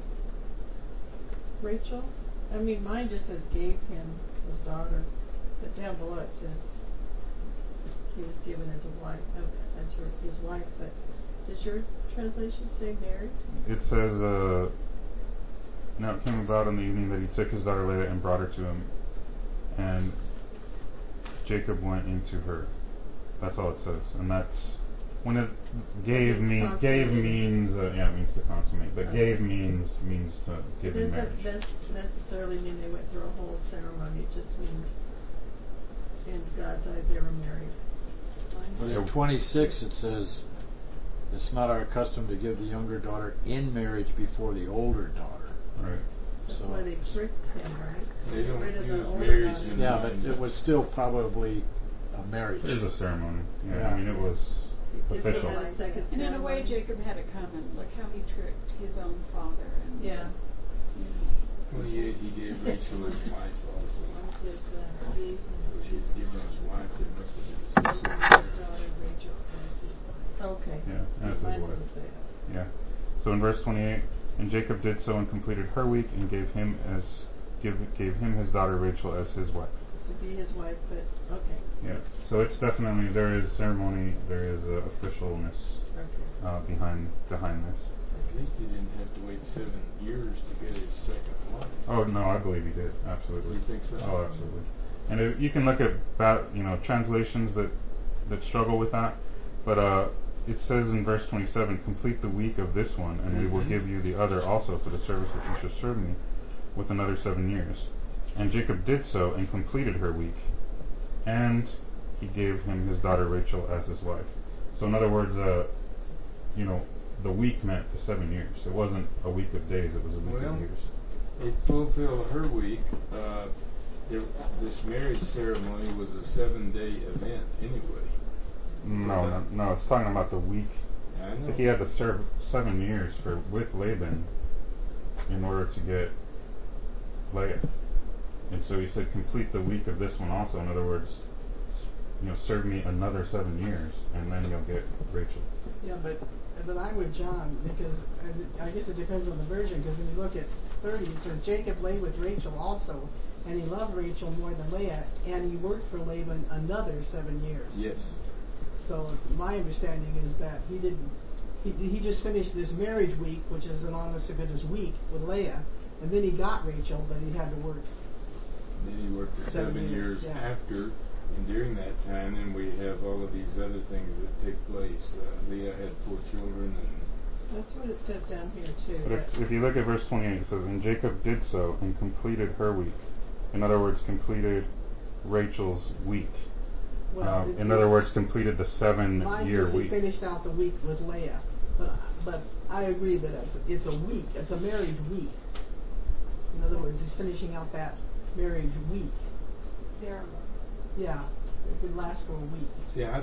Rachel? I mean, mine just says gave him his daughter, but down below it says he was given as a wife, uh, as her, his wife. But does your translation say married? It says, uh, now it came about in the evening that he took his daughter Leah and brought her to him, and Jacob went into her. That's all it says, and that's when it gave It's me consummated. gave means uh, yeah, it means to consummate, but Okay. gave means means to give in marriage. Doesn't this necessarily mean they went through a whole ceremony. It just means in God's eyes they were married. But in twenty-six it says, it's not our custom to give the younger daughter in marriage before the older daughter. Right. That's So- why they tricked him, right? They don't Rid of the use older marriage daughter. in Yeah, but mind. it was still probably a marriage. It was a ceremony. Yeah, Yeah. I mean it was He did official. have a second And in a way, ceremony. Jacob had it coming. Look how he tricked his own father. And, Yeah. you know. twenty-eight, he gave Rachel his wife also. One says uh, gave him So she's given his wife. It must have been his some sort of daughter Rachel as his wife. Okay. Yeah, as his Mine wife. doesn't say that. Yeah. So in verse twenty-eight, and Jacob did so and completed her week and gave him as give gave him his daughter Rachel as his wife. to be his wife, but okay. Yeah. So it's definitely, there is ceremony, there is uh, officialness Okay. uh, behind behind this. At least he didn't have to wait seven years to get his second wife. Oh no, I believe he did. Absolutely. You think so? Oh, absolutely. And it, you can look at that, you know, translations that that struggle with that, but uh, it says in verse twenty-seven, "Complete the week of this one, and we will Mhm. give you the other also for the service which you shall serve me, with another seven years." And Jacob did so and completed her week, and he gave him his daughter Rachel as his wife. So in other words, uh, you know, the week meant the seven years. It wasn't a week of days; it was a week Well, of years. It fulfilled her week. Uh, it, this marriage ceremony was a seven-day event anyway. No, no, no. It's talking about the week. I know. He had to serve seven years for with Laban in order to get Leah, and so he said, "Complete the week of this one also." In other words, s- you know, serve me another seven years, and then you'll get Rachel. Yeah, but but I'm with John because I, I guess it depends on the version. Because when you look at thirty, it says Jacob lay with Rachel also, and he loved Rachel more than Leah, and he worked for Laban another seven years. Yes. So my understanding is that he didn't. He, he just finished this marriage week, which is an honest to goodness week with Leah, and then he got Rachel, but he had to work. Then he worked for Seven seven years, years yeah. after, and during that time, then we have all of these other things that take place. Uh, Leah had four children, and That's what it says down here too. But if, that- if you look at verse twenty-eight, it says, "And Jacob did so and completed her week." In other words, completed Rachel's week. well, um, it- in other words, completed the Mine seven-year says he week. finished out the week with Leah, but but I agree that it's, it's a week. It's a marriage week. In other words, he's finishing out that marriage week. Ceremony. Yeah, it could last for a week. yeah, I,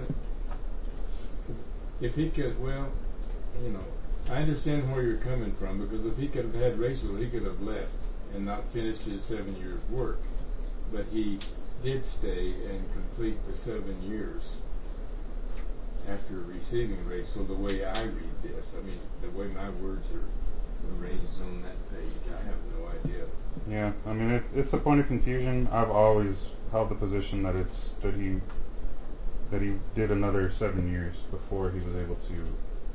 if he could, well, you know, I understand where you're coming from, because if he could have had Rachel, he could have left and not finished his seven years' work. But he did stay and complete the seven years after receiving Rachel, the way I read this. I mean, the way my words are arranged on that page, I have no idea. Yeah, I mean, it, it's a point of confusion. I've always held the position that it's that he that he did another seven years before he was able to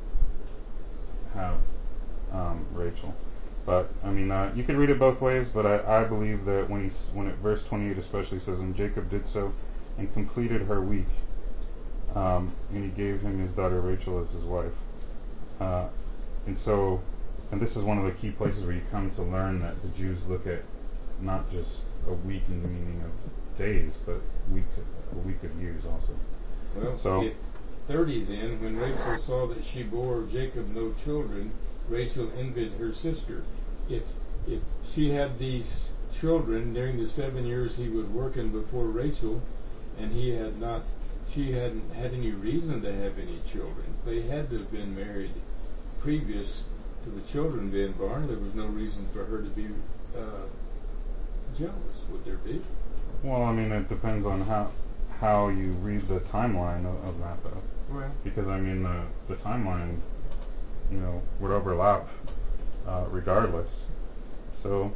have um, Rachel. But I mean, uh, you could read it both ways. But I, I believe that when he when it verse twenty-eight especially says, "And Jacob did so and completed her week, um, and he gave him his daughter Rachel as his wife." Uh, and so, and this is one of the key places where you come to learn that the Jews look at not just a week in the meaning of days, but week a week of years also. Well, So- at thirty then, when Rachel saw that she bore Jacob no children, Rachel envied her sister. If if she had these children during the seven years he was working before Rachel, and he had not, she hadn't had any reason to have any children. They had to have been married previous to the children being born. There was no reason for her to be uh, jealous, would there be? Well, I mean, it depends on how how you read the timeline of, of that, though. Well, Because I mean, the the timeline, you know, would overlap uh, regardless. So,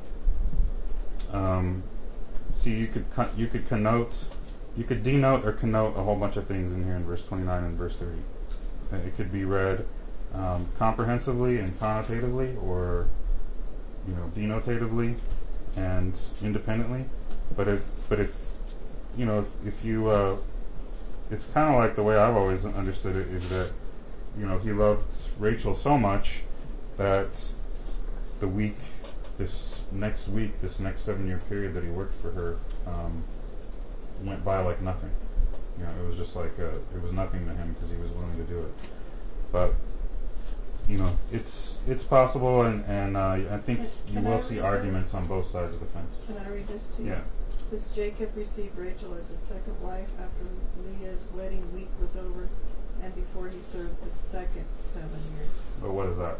um, see, you could con- you could connote, you could denote or connote a whole bunch of things in here in verse twenty-nine and verse thirty. Uh, It could be read um, comprehensively and connotatively, or you know, denotatively and independently. But if but if you know, if, if you, uh, it's kind of like the way I've always understood it is that, you know, he loved Rachel so much that the week, this next week, this next seven-year period that he worked for her, um, went by like nothing. You know, it was just like, uh, it was nothing to him because he was willing to do it. But, you know, it's it's possible, and, and uh, I think Can- you can will I see read arguments this? on both sides of the fence. Can I read this to you? Yeah. Does Jacob receive Rachel as his second wife after Leah's wedding week was over and before he served the second seven years? But what is that?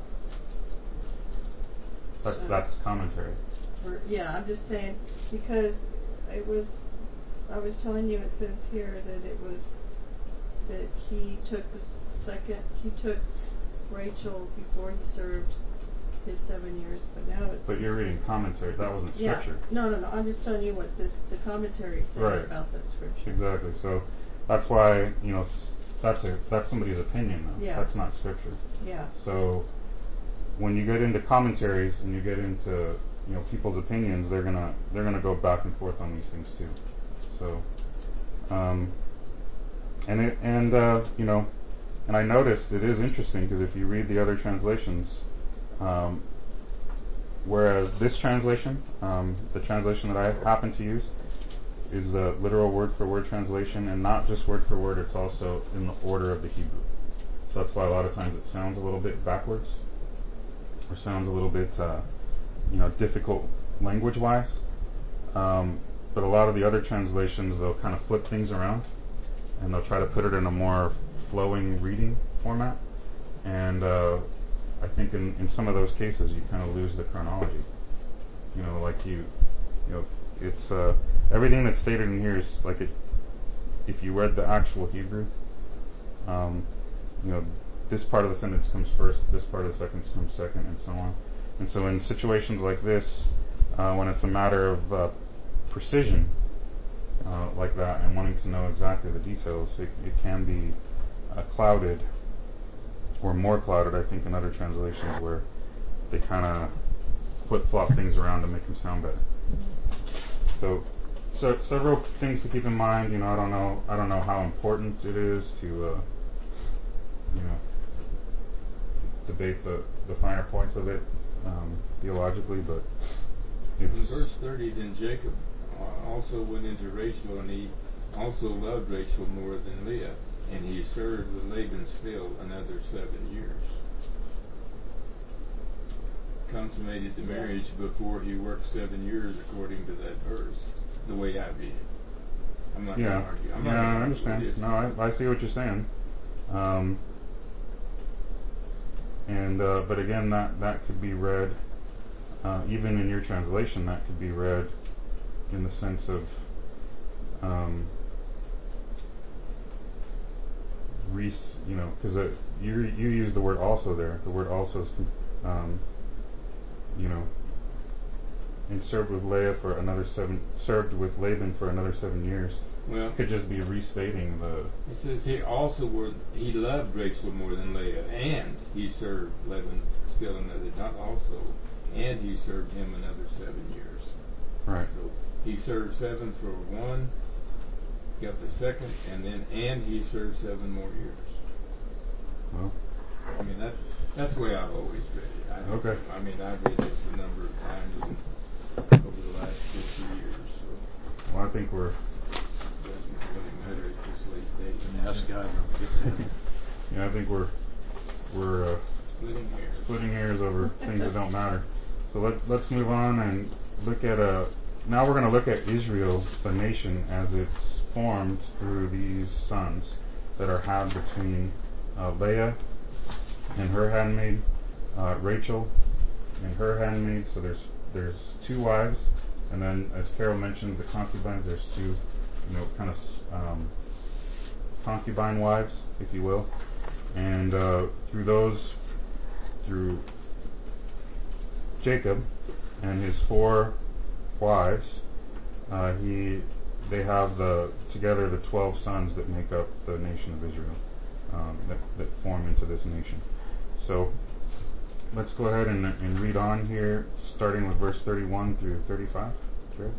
That's Uh, that's commentary. For, yeah, I'm just saying because it was. I was telling you it says here that it was that he took the s- second. He took Rachel before he served his seven years, but now it's. But you're reading commentary. That wasn't Yeah. scripture. No, no, no. I'm just telling you what this the commentary said Right. about that scripture. Exactly. So that's why, you know, s- that's a that's somebody's opinion though. Yeah. That's not scripture. Yeah. So when you get into commentaries and you get into, you know, people's opinions, they're gonna they're gonna go back and forth on these things too. So um, and it and uh, you know, and I noticed it is interesting because if you read the other translations, um, whereas this translation, um, the translation that I happen to use, is a literal word for word translation, and not just word for word, it's also in the order of the Hebrew. So that's why a lot of times it sounds a little bit backwards, or sounds a little bit, uh, you know, difficult language-wise. Um, but a lot of the other translations, they'll kind of flip things around, and they'll try to put it in a more flowing reading format. And uh, I think in, in some of those cases, you kind of lose the chronology. You know, like you, you know, it's uh, everything that's stated in here is like it. If you read the actual Hebrew, um, you know, this part of the sentence comes first, this part of the sentence comes second, and so on. And so, in situations like this, uh, when it's a matter of uh, precision uh, like that, and wanting to know exactly the details, it, it can be uh, clouded, or more clouded, I think, in other translations where they kind of flip-flop things around to make them sound better. So, so several things to keep in mind. You know, I don't know, I don't know how important it is to, uh, you know, debate the, the finer points of it um, theologically, but it's. In verse thirty, then Jacob uh, also went into Rachel, and he also loved Rachel more than Leah, and he served with Laban still another seven years. Consummated the Yeah. marriage before he worked seven years, according to that verse, the way I read it. I'm not Yeah, going to argue. I'm yeah, not I gonna argue understand. with this. No, I, I see what you're saying. Um, and uh, but again, that that could be read, uh, even in your translation, that could be read in the sense of um, res, you know, because uh, you you use the word also there. The word also is, um, you know, and served with Leah for another seven, served with Laban for another seven years. Well, It could just be restating the. it says here also where he loved Rachel more than Leah, and he served Laban still another, not also, and he served him another seven years. Right. So he served seven for one, got the second, and then and he served seven more years. Well. I mean that that's the way I've always read it. I, Okay. I mean I've read this a number of times over the last fifty years. So Well, I think we're. it doesn't really matter at this late date. Ask God when we get to heaven. Yeah, I think we're we're uh, Splitting hairs. splitting hairs over things that don't matter. So let let's move on and look at a. Now we're going to look at Israel, the nation, as it's formed through these sons that are had between uh, Leah and her handmaid, uh, Rachel and her handmaid. So there's there's two wives, and then as Carol mentioned, the concubines. There's two, you know, kind of um, concubine wives, if you will, and uh, through those, through Jacob and his four wives, uh, he they have the together the twelve sons that make up the nation of Israel, um, that that form into this nation. So let's go ahead and, and read on here, starting with verse thirty-one through thirty-five. Jared?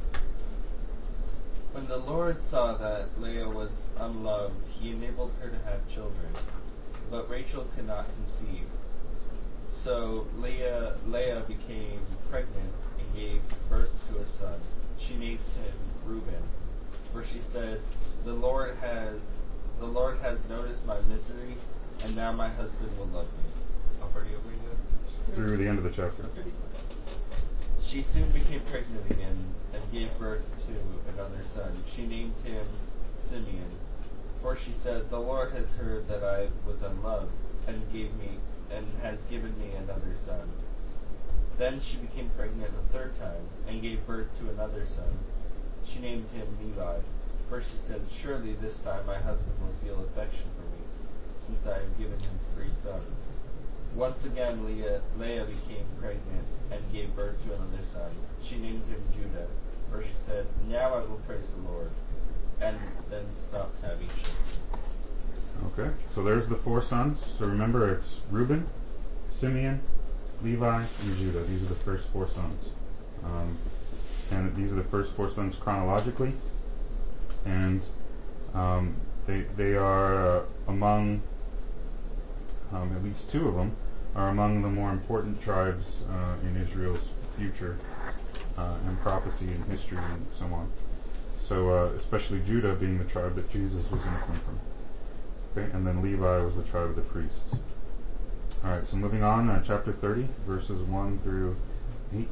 When the Lord saw that Leah was unloved, he enabled her to have children, but Rachel could not conceive. So Leah, Leah became pregnant and gave birth to a son. She named him Reuben, for she said, "The Lord has, the Lord has noticed my misery, and now my husband will love me." How far do you read it? Through the end of the chapter. She soon became pregnant again and gave birth to another son. She named him Simeon, for she said, "The Lord has heard that I was unloved, and gave me and has given me another son." Then she became pregnant a third time and gave birth to another son. She named him Levi, for she said, "Surely this time my husband will feel affection for me, since I have given him three sons." Once again, Leah, Leah became pregnant and gave birth to another son. She named him Judah, for she said, "Now I will praise the Lord," and then stopped having children. Okay, so there's the four sons. So remember, it's Reuben, Simeon, Levi, and Judah. These are the first four sons. Um, and these are the first four sons chronologically. And um, they, they are uh, among, um, at least two of them, are among the more important tribes uh, in Israel's future uh, and prophecy and history and so on. So uh, especially Judah being the tribe that Jesus was going to come from. Okay, and then Levi was the tribe of the priests. Alright, so moving on, uh, chapter thirty, verses one through eight.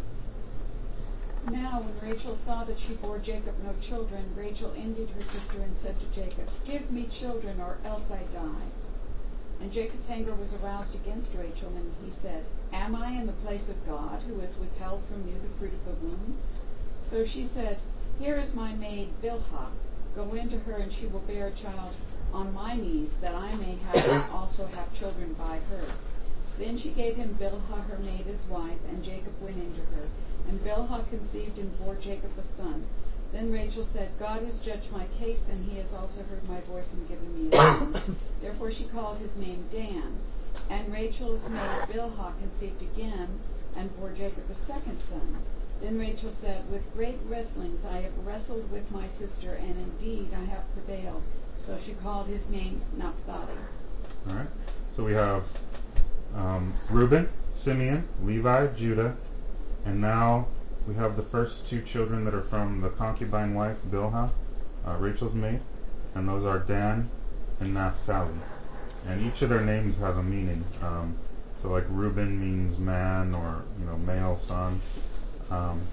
Now when Rachel saw that she bore Jacob no children, Rachel envied her sister and said to Jacob, "Give me children, or else I die." And Jacob's anger was aroused against Rachel, and he said, "Am I in the place of God, who has withheld from you the fruit of the womb?" So she said, "Here is my maid Bilhah. Go in to her, and she will bear a child on my knees, that I may have also have children by her." Then she gave him Bilhah her maid as wife, and Jacob went in to her. And Bilhah conceived and bore Jacob a son. Then Rachel said, "God has judged my case, and he has also heard my voice and given me a son." Therefore she called his name Dan. And Rachel's maid Bilhah conceived again, and bore Jacob a second son. Then Rachel said, "With great wrestlings I have wrestled with my sister, and indeed I have prevailed." So she called his name Naphtali. Alright, so we have um, Reuben, Simeon, Levi, Judah, and now we have the first two children that are from the concubine wife, Bilhah, uh, Rachel's maid, and those are Dan and Naphtali. And each of their names has a meaning. Um, so like Reuben means man, or you know, male son. Um,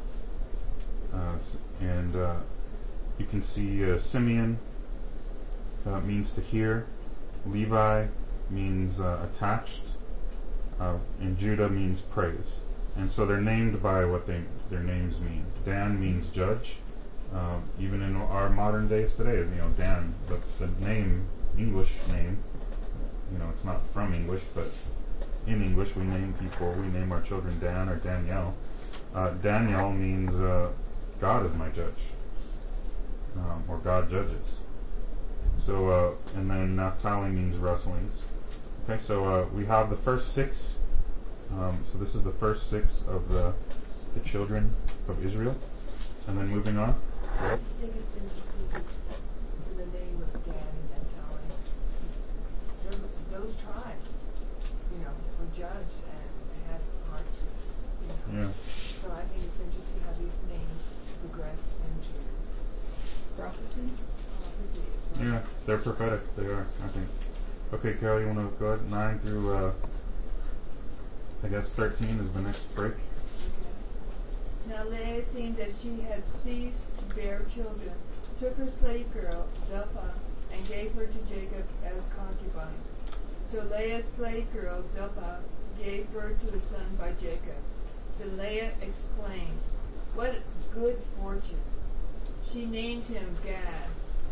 uh, and uh, you can see uh, Simeon uh, means to hear. Levi means uh, attached. Uh, and Judah means praise. And so they're named by what they their names mean. Dan means judge. Um, even in our modern days today, you know, Dan, that's the name, English name. You know, it's not from English, but in English we name people, we name our children Dan or Danielle. Uh, Daniel means uh, God is my judge, um, or God judges. So, uh, and then Naphtali means wrestlings. Okay, so uh, we have the first six. Um, so this is the first six of the the children of Israel. And then moving on. I just think it's interesting in the name of Dan and Naphtali. Those, those tribes, you know, were judged and had hardships, you know. Yeah. So I think it's interesting how these names progress into Prophecy? prophecy. Right? Yeah, they're prophetic. They are, I think. Okay, Carol, you want to go ahead? nine through, uh, I guess thirteen is the next break. Okay. Now Leah, seeing that she had ceased to bear children, took her slave girl, Zilpah, and gave her to Jacob as concubine. So Leah's slave girl, Zilpah, gave birth to a son by Jacob. Then Leah exclaimed, "What good fortune!" She named him Gad.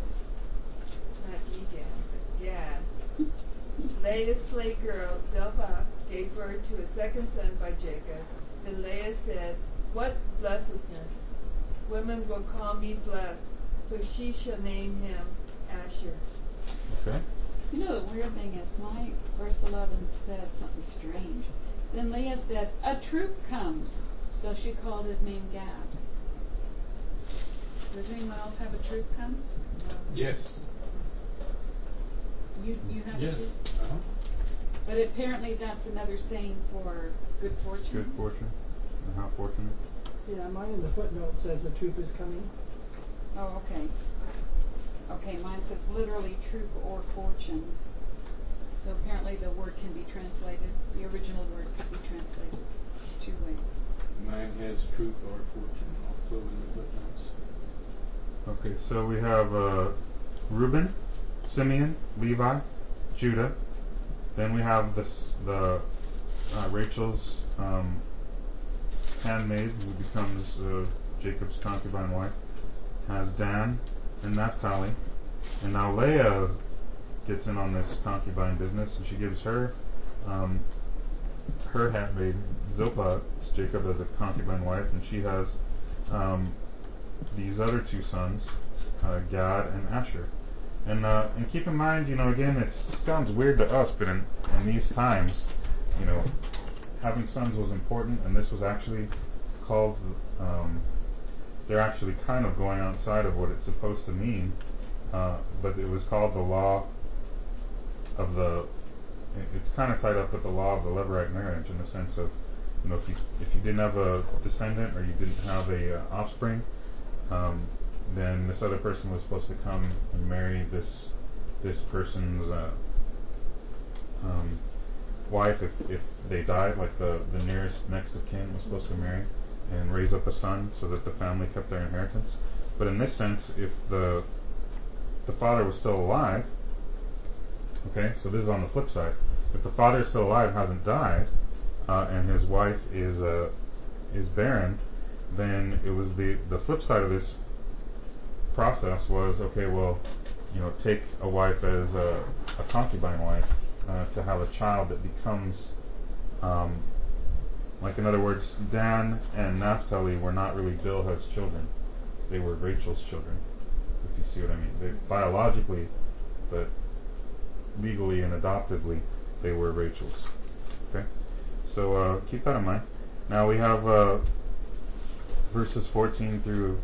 Not Egad, but Gad. Leah's slave girl, Zilpah, gave birth to a second son by Jacob. Then Leah said, "What blessedness! Women will call me blessed, so she shall name him Asher." Okay. You know, the weird thing is, my verse eleven said something strange. Then Leah said, "A troop comes." So she called his name Gad. Does anyone else have a troop comes? No. Yes. You you have Yes. a troop? Uh-huh. But apparently that's another saying for good fortune. Good fortune. And how fortunate. Yeah, mine in the footnote says the troop is coming. Oh, okay. Okay, mine says literally troop or fortune. So apparently the word can be translated, the original word could be translated two ways. Mine has truth or fortune also in the footnotes. Okay, so we have uh, Reuben, Simeon, Levi, Judah. Then we have this, the uh, Rachel's um, handmaid, who becomes uh, Jacob's concubine wife, has Dan and Naphtali. And now Leah gets in on this concubine business, and she gives her um, her handmaid Zilpah to Jacob as a concubine wife, and she has um, these other two sons, uh, Gad and Asher. And uh, and keep in mind, you know, again, it sounds weird to us, but in, in these times, you know, having sons was important, and this was actually called, um, they're actually kind of going outside of what it's supposed to mean, uh, but it was called the law of the, it's kind of tied up with the law of the Levirate marriage in the sense of, you know, if you if you didn't have a descendant or you didn't have a uh, offspring, um, then this other person was supposed to come and marry this this person's uh, um, wife if, if they died, like the, the nearest next of kin was supposed to marry and raise up a son so that the family kept their inheritance. But in this sense, if the the father was still alive, okay, so this is on the flip side. If the father is still alive, hasn't died, uh, and his wife is uh, is barren, then it was the, the flip side of this process was, okay, well, you know, take a wife as a, a concubine wife uh, to have a child that becomes, um, like in other words, Dan and Naphtali were not really Bilhah's children. They were Rachel's children, if you see what I mean. They biologically, but legally and adoptively, they were Rachel's. Okay? So uh, keep that in mind. Now we have uh, verses fourteen through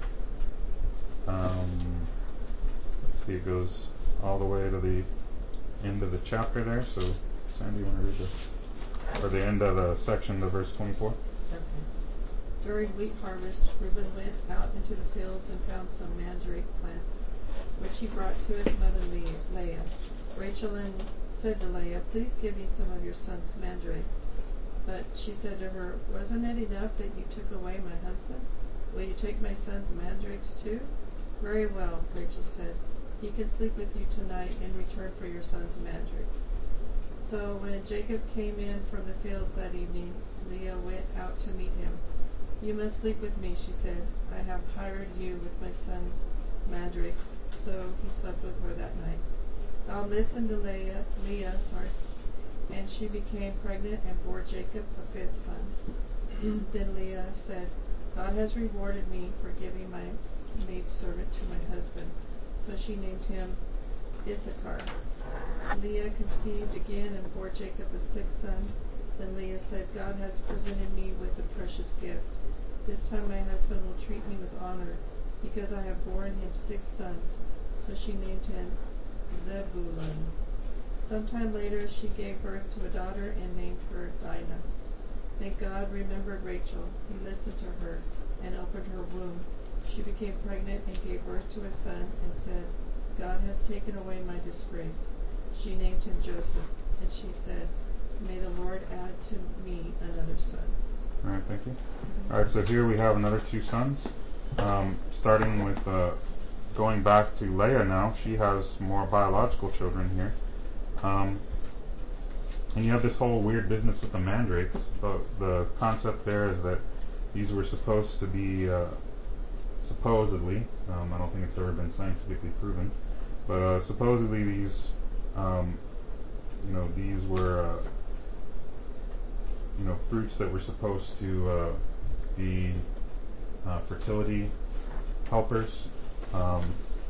Um, let's see, it goes all the way to the end of the chapter there. So, Sandy, you want to read the, or the end of the section, the verse twenty-four? Okay. During wheat harvest, Reuben went out into the fields and found some mandrake plants, which he brought to his mother Leah. Rachel and said to Leah, "Please give me some of your son's mandrakes." But she said to her, "Wasn't it enough that you took away my husband? Will you take my son's mandrakes too?" "Very well," Rachel said. "He can sleep with you tonight in return for your son's mandrakes." So when Jacob came in from the fields that evening, Leah went out to meet him. "You must sleep with me," she said. "I have hired you with my son's mandrakes." So he slept with her that night. God listened to Leah, Leah, sorry, and she became pregnant and bore Jacob a fifth son. Then Leah said, "God has rewarded me for giving my maidservant to my husband." So she named him Issachar. Leah conceived again and bore Jacob a sixth son. Then Leah said, "God has presented me with a precious gift. This time my husband will treat me with honor, because I have borne him six sons." So she named him Zebulun. Sometime later she gave birth to a daughter and named her Dinah. Then God remembered Rachel. He listened to her and opened her womb. She became pregnant and gave birth to a son and said, "God has taken away my disgrace." She named him Joseph, and she said, "May the Lord add to me another son." All right, thank you. All right, so here we have another two sons. Um, starting with uh, going back to Leah now, she has more biological children here. Um, and you have this whole weird business with the mandrakes. But the concept there is that these were supposed to be, uh, supposedly, um, I don't think it's ever been scientifically proven, but uh, supposedly these, um, you know, these were, uh, you know, fruits that were supposed to uh, be uh, fertility helpers, um,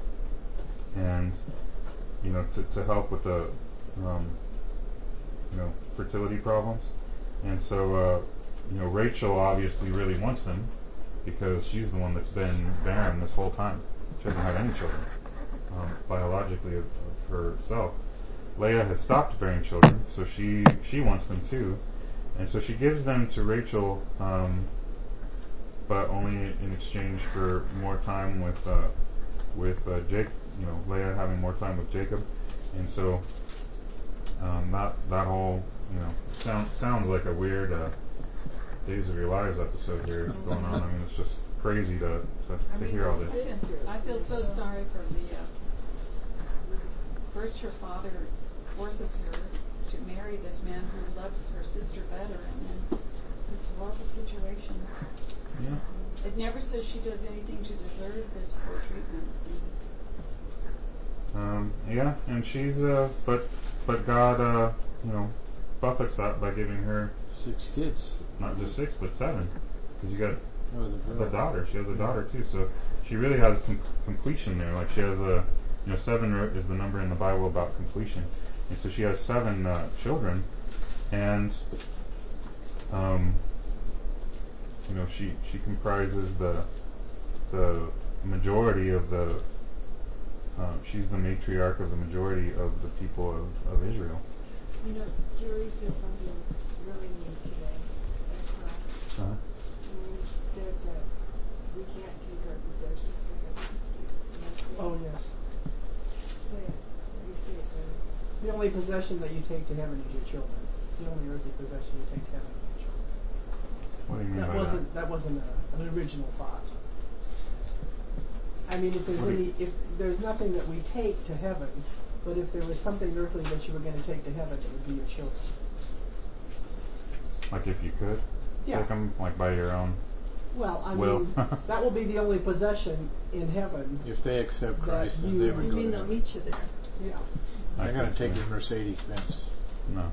and you know, to, to help with the, um, you know, fertility problems. And so, uh, you know, Rachel obviously really wants them because she's the one that's been barren this whole time. She hasn't had any children, um, biologically of, of herself. Leah has stopped bearing children, so she she wants them too, and so she gives them to Rachel, um, but only in exchange for more time with uh, with uh, Jacob. You know, Leah having more time with Jacob, and so um, that that whole, you know, sound, sounds like a weird uh, Days of Your Lives episode here going on. I mean, it's just crazy to to, I to mean, hear all this. I feel so sorry for Leah. First, her father forces her to marry this man who loves her sister better, and then this horrible situation. Yeah. It never says she does anything to deserve this poor treatment. Um, yeah, and she's uh, but but God, uh, you know, buffets that by giving her Six kids. not just six but seven, because you got Oh, the girl. the daughter. She has a daughter too, so she really has com- completion there. Like she has a, you know, seven is the number in the Bible about completion, and so she has seven uh, children, and um, you know, she she comprises the the majority of the. Uh, she's the matriarch of the majority of the people of, of Israel. You know, Jerry said something really neat today. That's right. Uh-huh. When he said that we can't take our possessions to heaven. You know, Oh, yes. say it. You say it, Jerry. The only possession that you take to heaven is your children. The only earthly possession you take to heaven is your children. What do you mean That by wasn't that? that wasn't a, an original thought. I mean, if there's What do any, you- if there's nothing that we take to heaven, but if there was something earthly that you were going to take to heaven, it would be your children. Like if you could Yeah. take them, like by your own. Well, I Will. mean, that will be the only possession in heaven. If they accept That Christ, then you- they You would go mean to they'll heaven. meet you there? Yeah. I gotta think take so. your Mercedes Benz. No.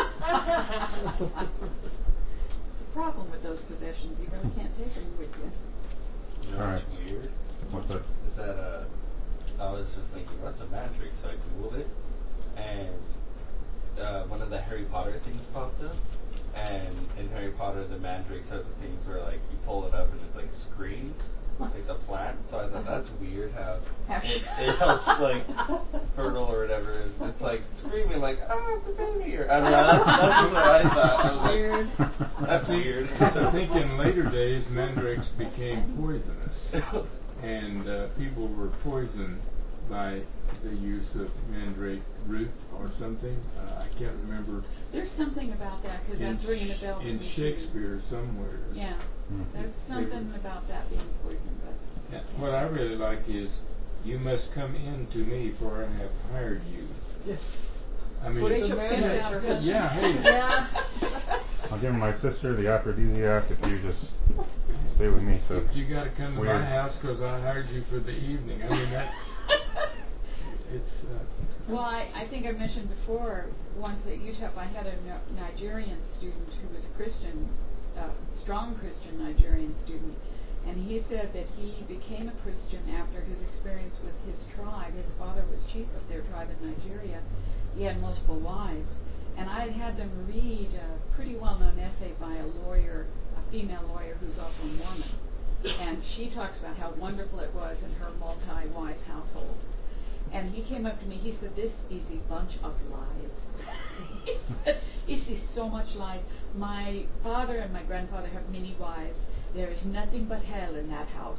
It's a problem with those possessions. You really can't take them with you. You know All what's right. weird? What's that? Is that uh, I was just thinking, what's a mandrake? So I googled it, and uh, one of the Harry Potter things popped up. And in Harry Potter, the mandrakes have the things where like you pull it up and it like screams, like the plant. So I thought that's weird how it, it helps like fertile or whatever. It's like screaming like, ah, it's a baby. Or I don't know. That's what I thought. I was Weird. like, that's weird. I think in later days, mandrakes became poisonous, and uh, people were poisoned by the use of mandrake root or something. Uh, I can't remember. There's something about that because In, that's ringing a bell. in for me, too. Shakespeare somewhere. Yeah. Mm. There's something about that being poison, but. Yeah, what I really like is, you must come in to me, for I have hired you. Yes. I mean, Rachel it's a picked mandate. out her husband. Yeah, hey. Yeah. I'll give my sister the aphrodisiac if you just stay with me. So You got to come to Weird. my house because I hired you for the evening. I mean, that's it's. Uh, Well, I, I think I mentioned before once at U T E P I had a Ni- Nigerian student who was a Christian, uh, strong Christian Nigerian student, and he said that he became a Christian after his experience with his tribe. His father was chief of their tribe in Nigeria. He had multiple wives, and I had had them read a pretty well-known essay by a lawyer, a female lawyer who's also a Mormon, and she talks about how wonderful it was in her multi-wife household. And he came up to me, he said, this is a bunch of lies. he said, he sees so much lies. My father and my grandfather have many wives. There is nothing but hell in that house.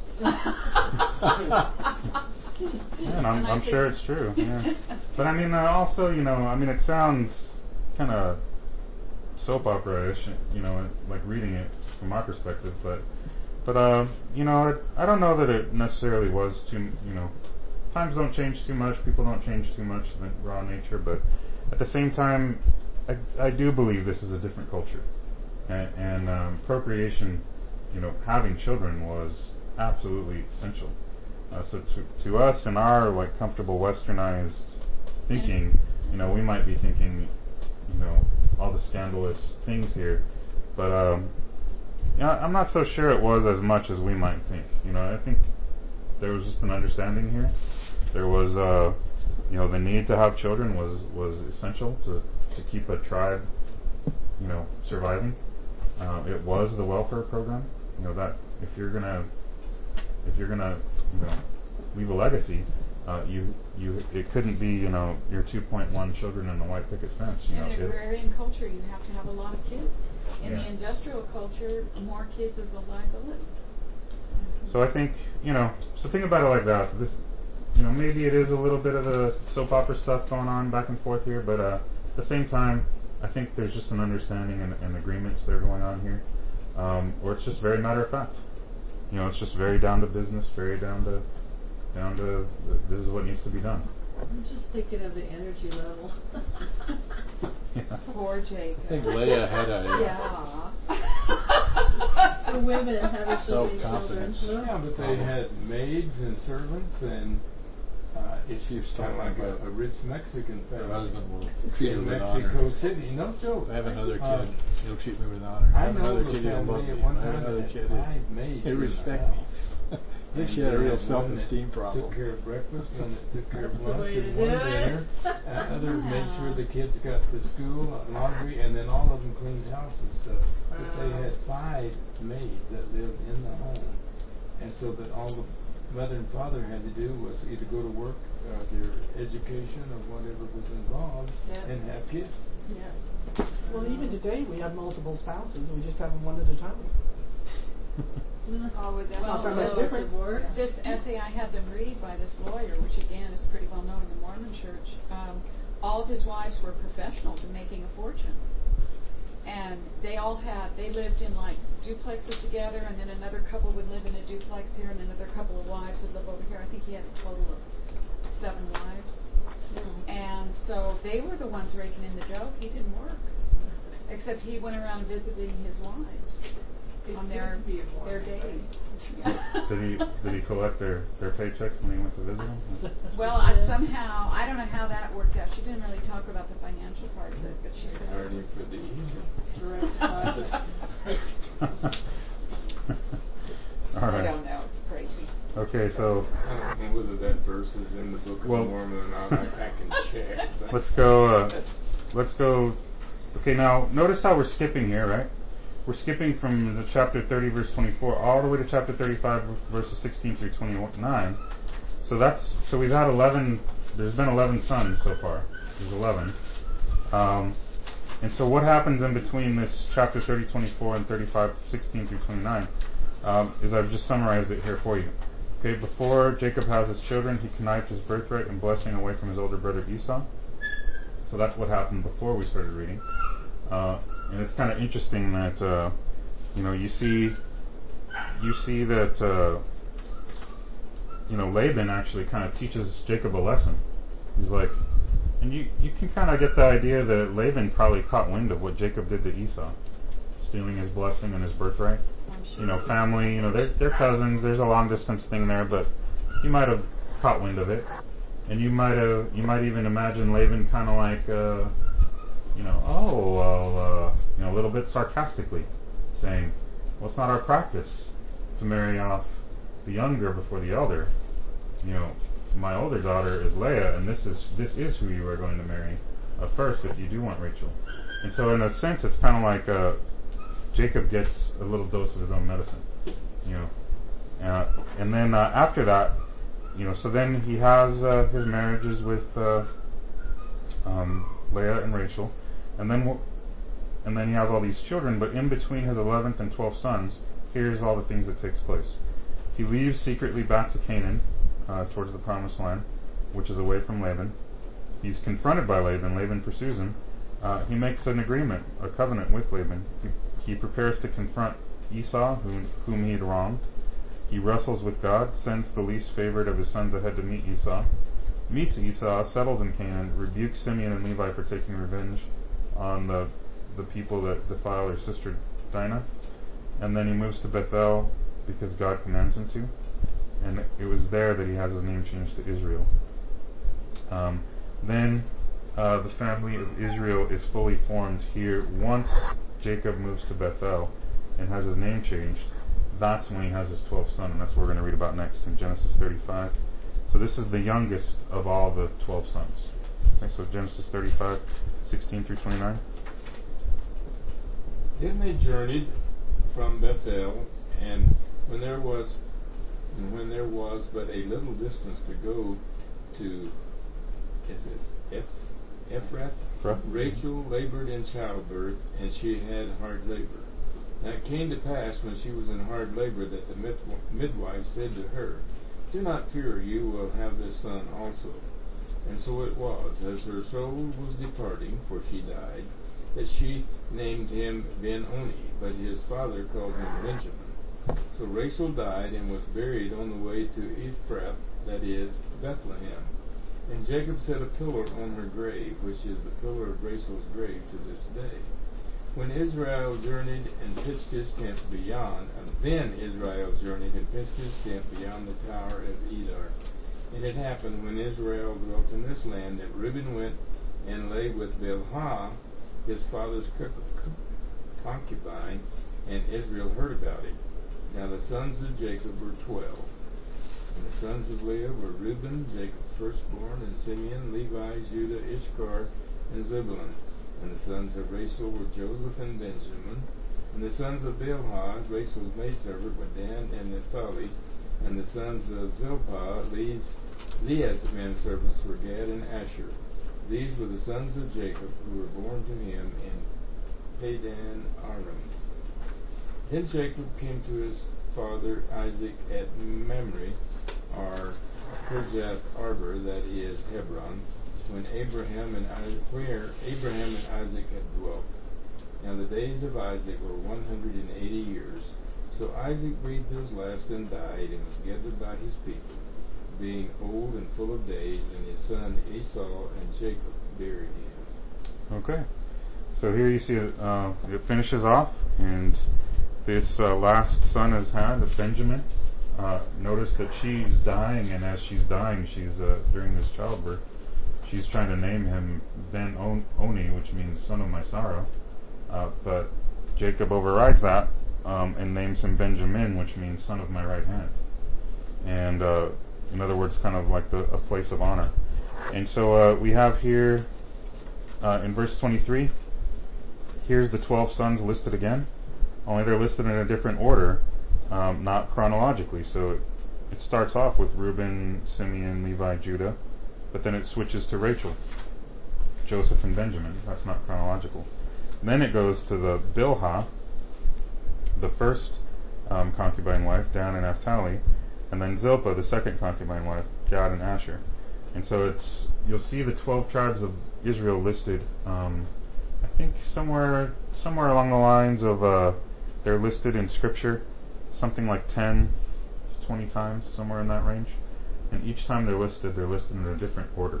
yeah, and I'm, And I I'm said- sure it's true. Yeah. But I mean, uh, also, you know, I mean, it sounds kind of soap opera-ish, you know, like reading it from my perspective. But, but uh, you know, it, I don't know that it necessarily was too, you know. Times don't change too much, people don't change too much than raw nature, but at the same time, I, I do believe this is a different culture. And, and um, procreation, you know, having children was absolutely essential. Uh, so to, to us in our like comfortable westernized thinking, you know, we might be thinking, you know, all the scandalous things here, but um, yeah, I'm not so sure it was as much as we might think. You know, I think there was just an understanding here. There was, uh, you know, the need to have children was, was essential to, to keep a tribe, you know, surviving. Uh, it was the welfare program. You know, that if you're gonna, if you're gonna, you know, leave a legacy, uh, you, you, it couldn't be, you know, your two point one children in the white picket fence. You In know, an it, agrarian culture, you have to have a lot of kids. In Yeah. the industrial culture, more kids is a liability. So I think, you know, so think about it like that. This, you know, maybe it is a little bit of the soap opera stuff going on back and forth here, but uh, at the same time, I think there's just an understanding and, and agreements that are going on here, um, or it's just very matter of fact. You know, it's just very down to business, very down to, down to this is what needs to be done. I'm just thinking of the energy level. Yeah. Poor Jacob. I think Leah had a Yeah. For women having so many children. Self-confidence. yeah, but they had maids and servants and Uh, it's She's kind of talking like a, about a rich Mexican Her family. husband will treat her In with Mexico honor. City, no joke. I have another kid. Uh, He'll treat me with honor. I I have know another the kid. He'll love family me. at one I have time another that kid. had five maids They in the respect me. house. I think And she had a they real one that self-esteem Took problem. care of breakfast, one that took care of That's the lunch way and to one do it. dinner. Uh, others made sure Wow. the kids got to school, uh, laundry, and then all of them cleaned house and stuff. But they Wow. had five maids that lived in the home, and so that all the mother and father had to do was either go to work, uh, their education or whatever was involved, Yeah. and have kids. Yeah. Well, even today we have multiple spouses. We just have them one at a time. Oh, would that Well, Not that much well, different. This essay I had them read by this lawyer, which again is pretty well known in the Mormon Church, um, all of his wives were professionals in making a fortune. And they all had, they lived in like duplexes together, and then another couple would live in a duplex here, and another couple of wives would live over here. I think he had a total of seven wives. Mm. And so they were the ones raking in the dough. He didn't work. Except he went around visiting his wives It's on good their to be a their Mormon, days. right? Did he did he collect their, their paychecks when he went to visit them? Well, I somehow, I don't know how that worked out. She didn't really talk about the financial part of it, but she said. Party for the evening. All right. I don't know. It's crazy. Okay, so I don't know whether that verse is in the Book of Well- Mormon or not. I, I can check. But let's go. Uh, let's go. Okay, now notice how we're skipping here, right? We're skipping from the chapter thirty, verse twenty-four, all the way to chapter thirty-five, verses sixteen through twenty-nine. So that's so we've had eleven. There's been eleven sons so far. There's eleven. Um, and so what happens in between this chapter thirty, twenty-four, and thirty-five, sixteen through twenty-nine um, is I've just summarized it here for you. Okay, before Jacob has his children, he connived his birthright and blessing away from his older brother Esau. So that's what happened before we started reading. Uh, and it's kind of interesting that uh, you know you see you see that uh, you know Laban actually kind of teaches Jacob a lesson. He's like, and you you can kind of get the idea that Laban probably caught wind of what Jacob did to Esau, stealing his blessing and his birthright. I'm sure. You know, family. You know, they're they're cousins. There's a long distance thing there, but he might have caught wind of it, and you might have you might even imagine Laban kind of like. Uh, You know, oh, well, uh, you know, a little bit sarcastically saying, well, it's not our practice to marry off the younger before the elder. You know, my older daughter is Leah, and this is this is who you are going to marry uh, first if you do want Rachel. And so, in a sense, it's kind of like uh, Jacob gets a little dose of his own medicine. You know, uh, and then uh, after that, you know, so then he has uh, his marriages with uh, um, Leah and Rachel. And then, w- and then he has all these children. But in between his eleventh and twelfth sons, here's all the things that takes place. He leaves secretly back to Canaan, uh, towards the promised land, which is away from Laban. He's confronted by Laban. Laban pursues him. Uh, he makes an agreement, a covenant with Laban. He, he prepares to confront Esau, whom, whom he had wronged. He wrestles with God, sends the least favored of his sons ahead to meet Esau, meets Esau, settles in Canaan, rebukes Simeon and Levi for taking revenge on the the people that defile their sister Dinah, and then he moves to Bethel because God commands him to, and it was there that he has his name changed to Israel. Um, then uh, the family of Israel is fully formed here once Jacob moves to Bethel and has his name changed. That's when he has his twelfth son, and that's what we're going to read about next in Genesis thirty-five. So this is the youngest of all the twelve sons. Okay, so Genesis thirty-five, sixteen through twenty-nine. Then they journeyed from Bethel, and when there was and when there was but a little distance to go to is this Eph, Ephrath, Ephrath. Rachel labored in childbirth, and she had hard labor. Now it came to pass when she was in hard labor that the midw- midwife said to her, "Do not fear, you will have this son also." And so it was, as her soul was departing, for she died, that she named him Ben-Oni, but his father called him Benjamin. So Rachel died and was buried on the way to Ephrath, that is, Bethlehem. And Jacob set a pillar on her grave, which is the pillar of Rachel's grave to this day. When Israel journeyed and pitched his tent beyond, and then Israel journeyed and pitched his tent beyond the tower of Edar, It had happened when Israel dwelt in this land that Reuben went and lay with Bilhah, his father's concubine, and Israel heard about it. Now the sons of Jacob were twelve. And the sons of Leah were Reuben, Jacob's firstborn, and Simeon, Levi, Judah, Issachar, and Zebulun. And the sons of Rachel were Joseph and Benjamin. And the sons of Bilhah, Rachel's maidservant, were Dan and Naphtali. And the sons of Zilpah, Leah's, Leah's manservants, were Gad and Asher. These were the sons of Jacob who were born to him in Padan Aram. Then Jacob came to his father Isaac at Mamre, or Kirjath Arbor, that is Hebron, when Abraham and Isaac, where Abraham and Isaac had dwelt. Now the days of Isaac were one hundred and eighty years. So Isaac breathed his last and died, and was gathered by his people, being old and full of days, and his son Esau and Jacob buried him. Okay. So here you see it, uh, it finishes off, and this uh, last son has had, of Benjamin. Uh, notice that she's dying, and as she's dying, she's uh, during this childbirth, she's trying to name him Ben Oni, which means son of my sorrow. Uh, but Jacob overrides that um, and names him Benjamin, which means son of my right hand. And uh, in other words, kind of like the, a place of honor. And so uh, we have here uh, in verse twenty-three, here's the twelve sons listed again, only they're listed in a different order, um, not chronologically. So it, it starts off with Reuben, Simeon, Levi, Judah, but then it switches to Rachel, Joseph, and Benjamin. That's not chronological. Then it goes to the Bilhah, the first um, concubine wife, Dan and Naphtali, and then Zilpah, the second concubine wife, Gad and Asher. And so it's you'll see the twelve tribes of Israel listed. Um, I think somewhere somewhere along the lines of uh, they're listed in Scripture, something like ten, twenty times, somewhere in that range. And each time they're listed, they're listed in a different order.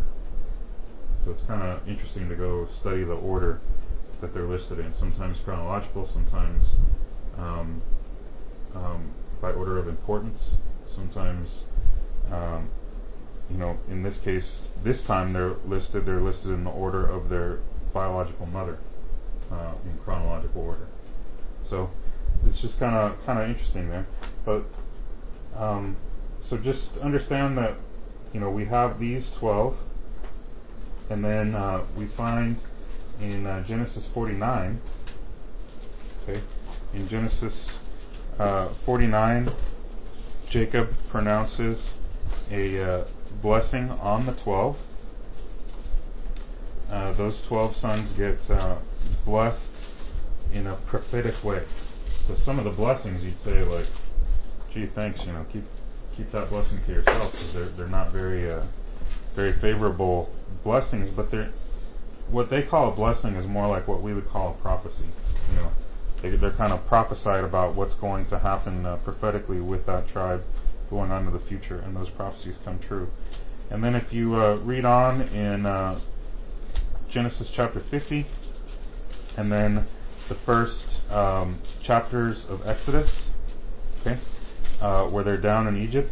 So it's kind of interesting to go study the order that they're listed in. Sometimes chronological, sometimes um, um, by order of importance, sometimes, um, you know, in this case, this time they're listed, they're listed in the order of their biological mother, uh, in chronological order. So it's just kind of kind of interesting there. But um, so just understand that, you know, we have these twelve, and then uh, we find in uh, Genesis forty-nine, okay, in Genesis uh, forty-nine, Jacob pronounces a uh, blessing on the twelve. Uh, those twelve sons get uh, blessed in a prophetic way. So some of the blessings you'd say, like, gee, thanks, you know, keep keep that blessing to yourself, because they're they're not very uh, very favorable blessings, but they're what they call a blessing is more like what we would call a prophecy. You know, they, they're kind of prophesied about what's going to happen uh, prophetically with that tribe going on to the future, and those prophecies come true. And then if you uh, read on in uh, Genesis chapter fifty, and then the first um, chapters of Exodus, okay, uh, where they're down in Egypt,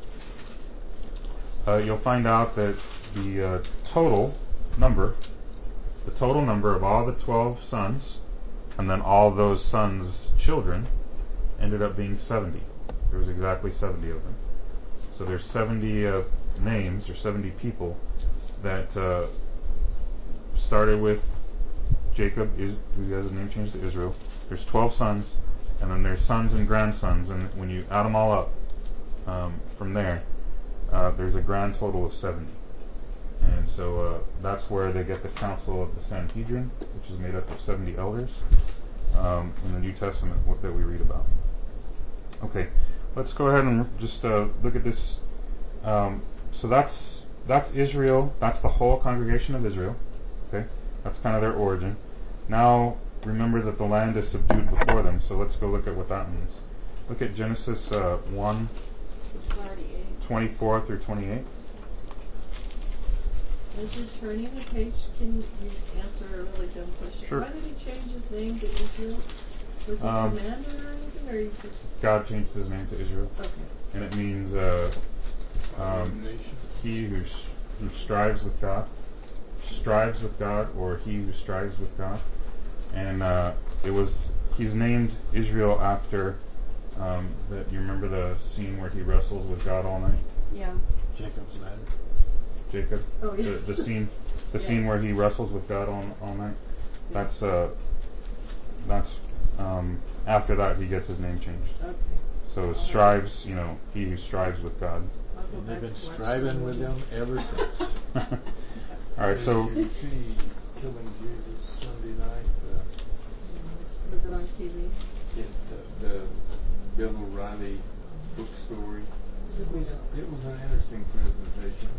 uh, you'll find out that the uh, total number The total number of all the twelve sons, and then all those sons' children, ended up being seventy. There was exactly seventy of them. So there's seventy uh, names, or seventy people, that uh, started with Jacob, is, who has a name change to Israel. There's twelve sons, and then there's sons and grandsons, and when you add them all up um, from there, uh, there's a grand total of seventy. And so uh, that's where they get the Council of the Sanhedrin, which is made up of seventy elders um, in the New Testament that we read about. Okay, let's go ahead and just uh, look at this. Um, so that's that's Israel. That's the whole congregation of Israel. Okay, that's kind of their origin. Now remember that the land is subdued before them. So let's go look at what that means. Look at Genesis uh, one, twenty-four through twenty-eight. As you're turning the page, can you answer a really dumb question? Sure. Why did he change his name to Israel? Was he Um, commander or anything, or he just... God changed his name to Israel. Okay. And it means uh, um, Nation. he who, s- who strives with God, strives with God, or he who strives with God. And uh, it was, he's named Israel after, um, that, you remember the scene where he wrestles with God all night? Yeah. Jacob's ladder. Jacob? Oh, yeah. The, the scene, the Yeah. scene where he wrestles with God all, all night? That's, uh, that's, um, after that he gets his name changed. Okay. So strives, you know, he who strives with God. I'll go And back they've been to watch striving the with movie. him ever since. Alright, so, Did you see Killing Jesus Sunday night? Uh, Was it on T V? it, the, the Bill O'Reilly book story. It was, it was an interesting presentation.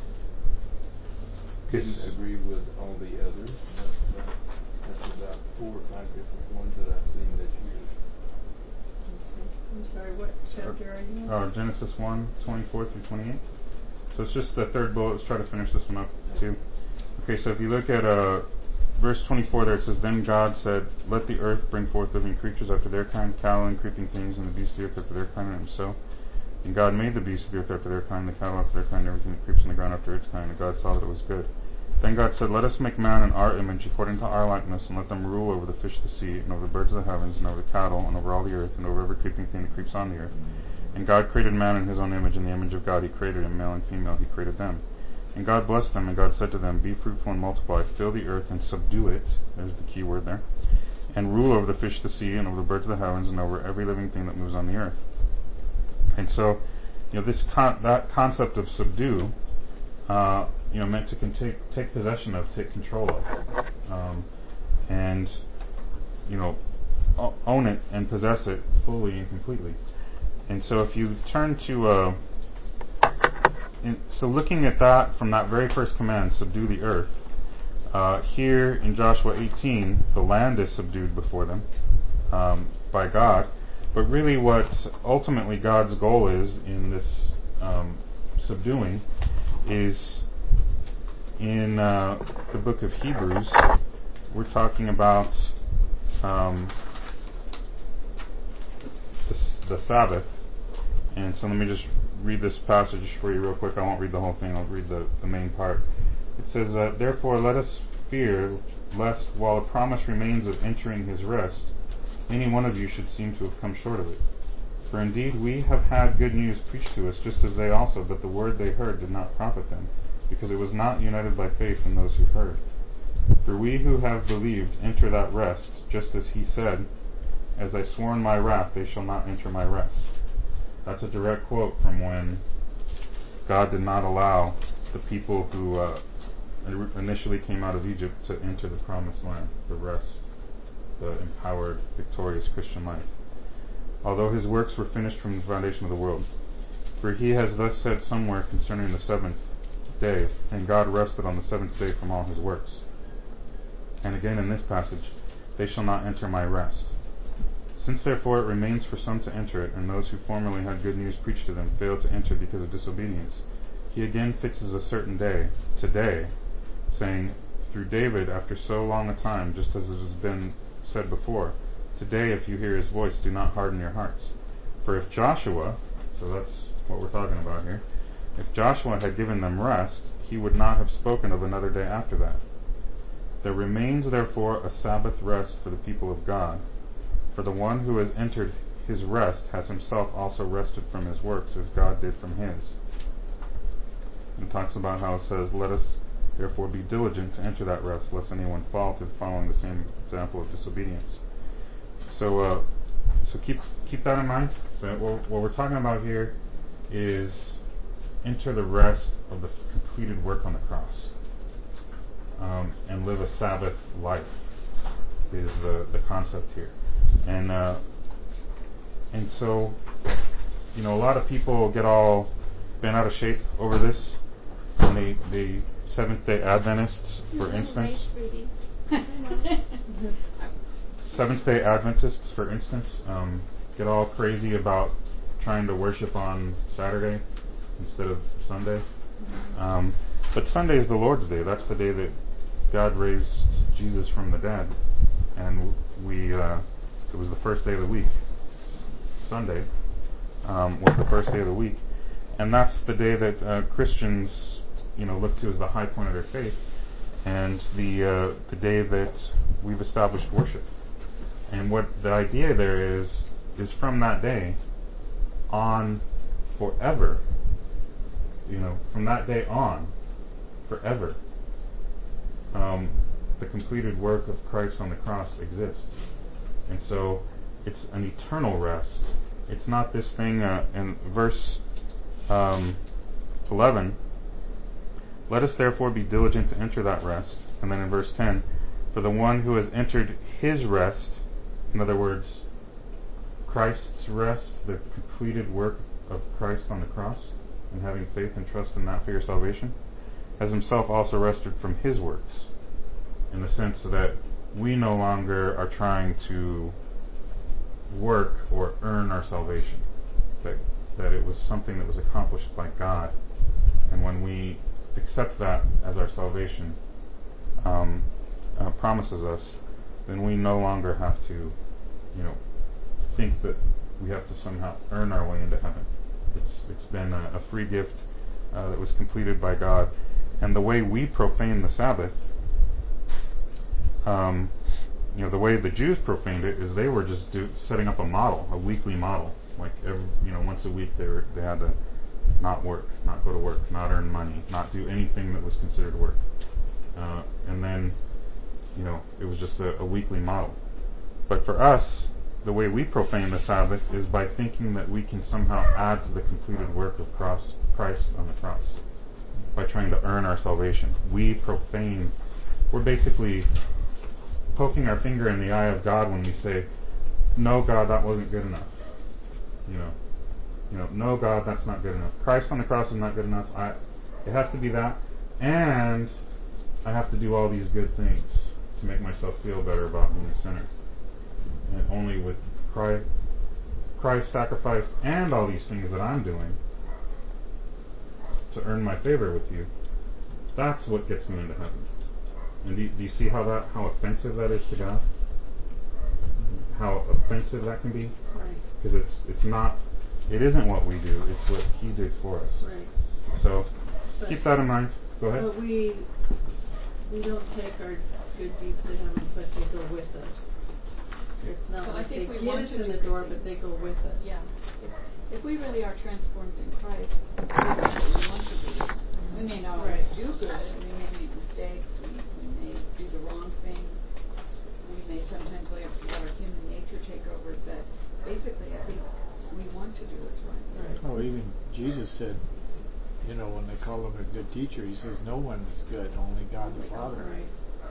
It didn't agree with all the others, but uh, that's about four or five different ones that I've seen this year. Okay. I'm sorry, what chapter are you in? uh, Genesis one, twenty-four through twenty-eight. So it's just the third bullet. Let's try to finish this one up too. Okay, so if you look at uh, verse twenty-four there, it says, Then God said, Let the earth bring forth living creatures after their kind, cattle and creeping things, and the beasts of the earth after their kind, and so. And God made the beasts of the earth after their kind, the cattle after their kind, and everything that creeps on the ground after its kind. And God saw that it was good. Then God said, Let us make man in our image, according to our likeness, and let them rule over the fish of the sea, and over the birds of the heavens, and over the cattle, and over all the earth, and over every creeping thing that creeps on the earth. And God created man in his own image, in the image of God he created him, male and female he created them. And God blessed them, and God said to them, Be fruitful and multiply, fill the earth and subdue it, there's the key word there, and rule over the fish of the sea, and over the birds of the heavens, and over every living thing that moves on the earth. And so, you know, this con- that concept of subdue, uh, you know, meant to con- take, take possession of, take control of, um, and, you know, o- own it and possess it fully and completely. And so if you turn to, uh, in, so looking at that from that very first command, subdue the earth, uh, here in Joshua eighteen, the land is subdued before them um, by God. But really what ultimately God's goal is in this um, subduing is in uh, the book of Hebrews, we're talking about um, the, the Sabbath. And so let me just read this passage for you real quick. I won't read the whole thing. I'll read the, the main part. It says, uh, Therefore let us fear, lest while a promise remains of entering his rest, any one of you should seem to have come short of it. For indeed we have had good news preached to us, just as they also, but the word they heard did not profit them, because it was not united by faith in those who heard. For we who have believed enter that rest, just as he said, As I swore in my wrath, they shall not enter my rest. That's a direct quote from when God did not allow the people who uh, initially came out of Egypt to enter the promised land, the rest, the empowered, victorious Christian life, although his works were finished from the foundation of the world. For he has thus said somewhere concerning the seventh day, and God rested on the seventh day from all his works. And again in this passage, they shall not enter my rest. Since therefore it remains for some to enter it, and those who formerly had good news preached to them failed to enter because of disobedience, he again fixes a certain day, today, saying, through David after so long a time, just as it has been said before, Today if you hear his voice, do not harden your hearts. For if Joshua, so that's what we're talking about here, if Joshua had given them rest, he would not have spoken of another day after that. There remains therefore a Sabbath rest for the people of God. For the one who has entered his rest has himself also rested from his works, as God did from his. And talks about how it says, Let us therefore be diligent to enter that rest, lest anyone fall to following the same example of disobedience. So, uh, so keep keep that in mind. So what, what we're talking about here is enter the rest of the completed work on the cross, um, and live a Sabbath life is the the concept here. And uh, and so, you know, a lot of people get all bent out of shape over this, and they the Seventh Day Adventists, for instance, Seventh Day Adventists, for instance, um, get all crazy about trying to worship on Saturday instead of Sunday. Um, but Sunday is the Lord's Day. That's the day that God raised Jesus from the dead, and we. Uh, It was the first day of the week. Sunday um, was the first day of the week. and that's the day that uh, Christians, you know, look to as the high point of their faith, and the uh, the day that we've established worship. And what the idea there is is from that day on forever. You know, from that day on forever. Um, the completed work of Christ on the cross exists. And so it's an eternal rest. It's not this thing uh, in verse um, eleven. Let us therefore be diligent to enter that rest. And then in verse ten, for the one who has entered his rest, in other words, Christ's rest, the completed work of Christ on the cross, and having faith and trust in that for your salvation, has himself also rested from his works, in the sense that we no longer are trying to work or earn our salvation. That, that it was something that was accomplished by God. And when we accept that as our salvation um, uh, promises us, then we no longer have to, you know, think that we have to somehow earn our way into heaven. It's, it's been a, a free gift uh, that was completed by God. And the way we profane the Sabbath, um, you know, the way the Jews profaned it is they were just do, setting up a model, a weekly model. Like every, you know, once a week they were, they had to not work, not go to work, not earn money, not do anything that was considered work. Uh, and then, you know, it was just a, a weekly model. But for us, the way we profane the Sabbath is by thinking that we can somehow add to the completed work of cross, Christ on the cross, by trying to earn our salvation. We profane, we're basically poking our finger in the eye of God when we say, no, God, that wasn't good enough. You know, you know, no, God, that's not good enough. Christ on the cross is not good enough. I, it has to be that, and I have to do all these good things to make myself feel better about being a sinner. And only with Christ, Christ's sacrifice and all these things that I'm doing to earn my favor with you, that's what gets me into heaven. And do you, do you see how that, how offensive that is to God? How offensive that can be? Right. Because it's it's not, it isn't what we do, it's what He did for us. Right. So But- keep that in mind. Go ahead. But we we don't take our good deeds to heaven, but they go with us. It's not Well, I like think they we get want us to in the do door, good but they things. go with us. Yeah. If, if we really are transformed in Christ, we do what we want to do. We may not always Right. do good. We may make mistakes. We, we may do the wrong thing. We may sometimes let our human nature take over. But basically, I think we want to do what's right. Right. Oh, even Jesus said, you know, when they call him a good teacher, he says, no one is good, only God the Father. Right.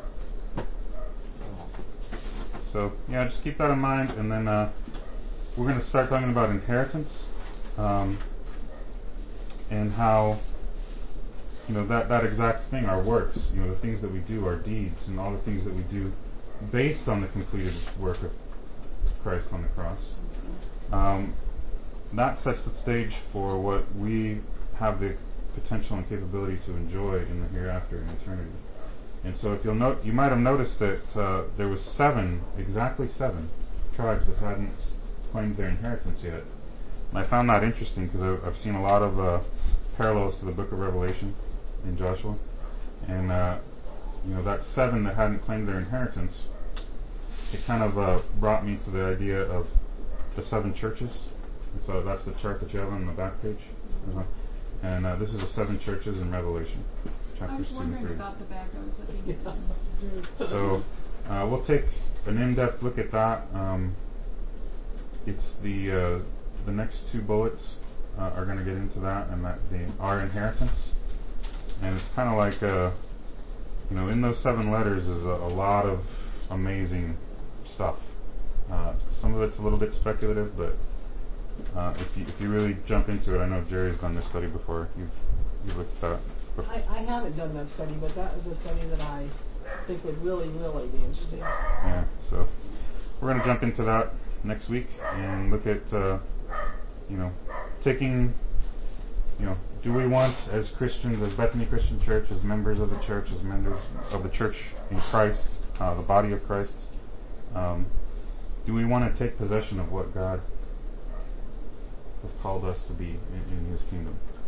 So yeah, just keep that in mind, and then uh, we're going to start talking about inheritance, um, and how, you know, that, that exact thing, our works, you know, the things that we do, our deeds, and all the things that we do based on the completed work of Christ on the cross. Um, that sets the stage for what we have the potential and capability to enjoy in the hereafter, in eternity. And so if you'll note, you might have noticed that uh, there was seven, exactly seven, tribes that hadn't claimed their inheritance yet. And I found that interesting because I've, I've seen a lot of uh, parallels to the book of Revelation in Joshua. And, uh, you know, that seven that hadn't claimed their inheritance, it kind of uh, brought me to the idea of the seven churches. And so that's the chart that you have on the back page. Uh-huh. And uh, this is the seven churches in Revelation. I was Chapters two and wondering three. about the bag. I was looking at them. So uh, we'll take an in-depth look at that. Um, it's the uh, the next two bullets uh, are going to get into that, and that the our inheritance. And it's kind of like uh, you know, in those seven letters is a, a lot of amazing stuff. Uh, some of it's a little bit speculative, but uh, if you if you really jump into it, I know Jerry's done this study before. You've you've looked at that. I, I haven't done that study, but that is a study that I think would really, really be interesting. Yeah, so we're going to jump into that next week and look at, uh, you know, taking, you know, do we want, as Christians, as Bethany Christian Church, as members of the church, as members of the church in Christ, uh, the body of Christ, um, do we want to take possession of what God has called us to be in, in His kingdom?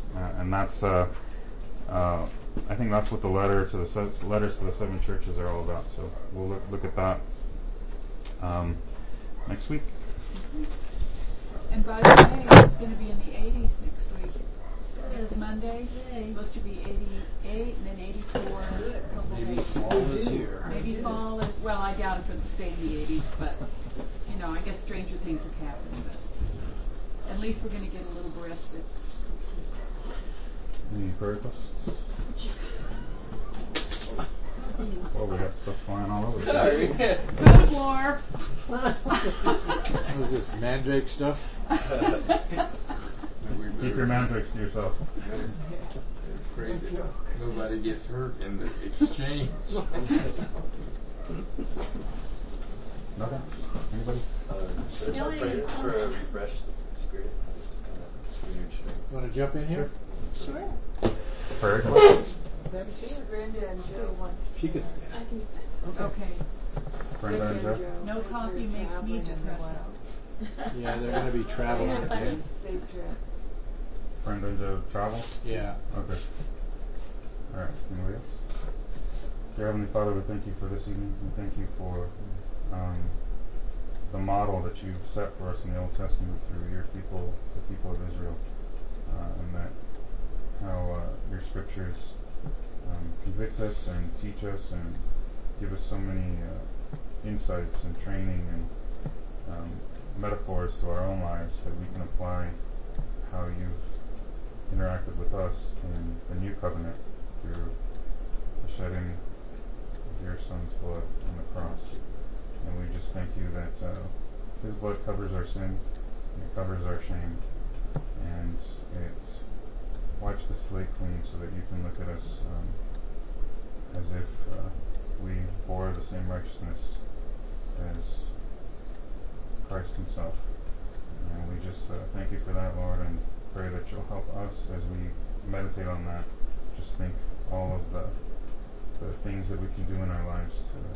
uh, and that's uh, uh, I think that's what the letter to the se- letters to the seven churches are all about. So we'll look look at that um, next week. And by the way, it's going to be in the eighties next week. It's Monday. It's supposed to be eighty-eight and then eighty-four. A couple Maybe days. fall is here. Maybe fall is, well, I doubt if it'll stay in the eighties, but, you know, I guess stranger things have happened, but at least we're going to get a little respite. Any prayer requests? Oh, we got stuff flying all over. Sorry. Good war. What is this, mandrake stuff? Keep your mandrakes to yourself. Pray that nobody gets hurt in the exchange. Nothing? Anybody? Uh, should I pray this for a refreshed spirit? Just kind of renewed strength. Want to jump in here? Sure. Prayer requests? Brenda and Joe want. She could stand. I can stand. Okay. Brenda and Joe? No coffee makes me depressed. Yeah, they're going to be traveling again. Safe trip. Brenda and Joe travel? Yeah. Okay. Alright, anybody else? Dear Heavenly Father, we thank you for this evening. We thank you for um, the model that you've set for us in the Old Testament through your people, the people of Israel, uh, and that how uh, your scriptures um, convict us and teach us and give us so many uh, insights and training and um, metaphors to our own lives that we can apply how you've interacted with us in the new covenant through the shedding of your Son's blood on the cross. And we just thank you that uh, his blood covers our sin, and it covers our shame, and it wipes the slate clean so that you can look at us um, as if uh, we bore the same righteousness as Christ himself. And we just uh, thank you for that, Lord, and pray that you'll help us as we meditate on that. Just think all of the the things that we can do in our lives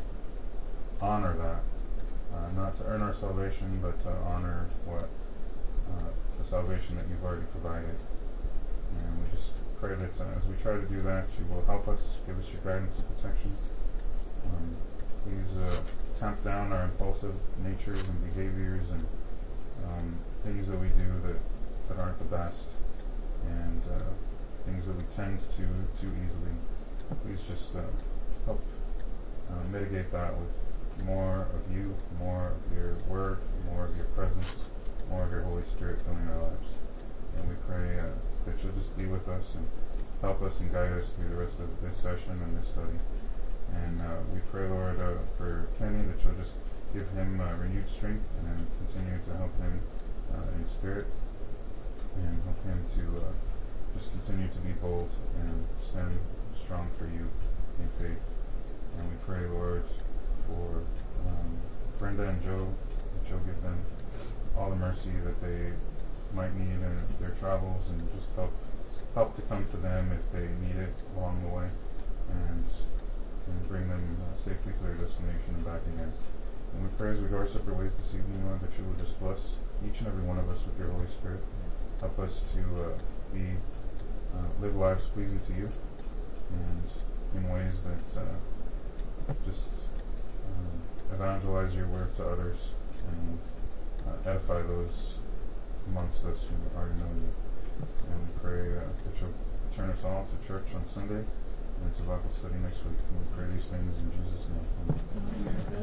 to honor that, uh, not to earn our salvation, but to honor what uh, the salvation that you've already provided. And we just pray that uh, as we try to do that, you will help us, give us your guidance and protection. Um, please uh, tamp down our impulsive natures and behaviors and um, things that we do that, that aren't the best, and uh, things that we tend to too easily. Please just uh, help uh, mitigate that with more of you, more of your word, more of your presence, more of your Holy Spirit filling our lives. And we pray uh, that you'll just be with us and help us and guide us through the rest of this session and this study. And uh, we pray, Lord, uh, for Kenny, that you'll just give him uh, renewed strength and continue to help him uh, in spirit, and help him to uh, just continue to be bold and stand strong for you in faith. And we pray, Lord, for um, Brenda and Joe, that you'll give them all the mercy that they might need in their travels, and just help help to come to them if they need it along the way, and, and bring them uh, safely to their destination and back again. And we pray as we go our separate ways this evening, Lord, that you will just bless each and every one of us with your Holy Spirit. Help us to uh, be uh, live lives pleasing to you, and in ways that uh, just um, evangelize your word to others and uh, edify those amongst us who already know you. And we pray uh, that you'll return us all to church on Sunday and to Bible study next week. And we pray these things in Jesus' name.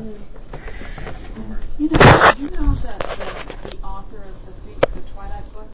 Amen. You know, you know that the, the author of the, the Twilight book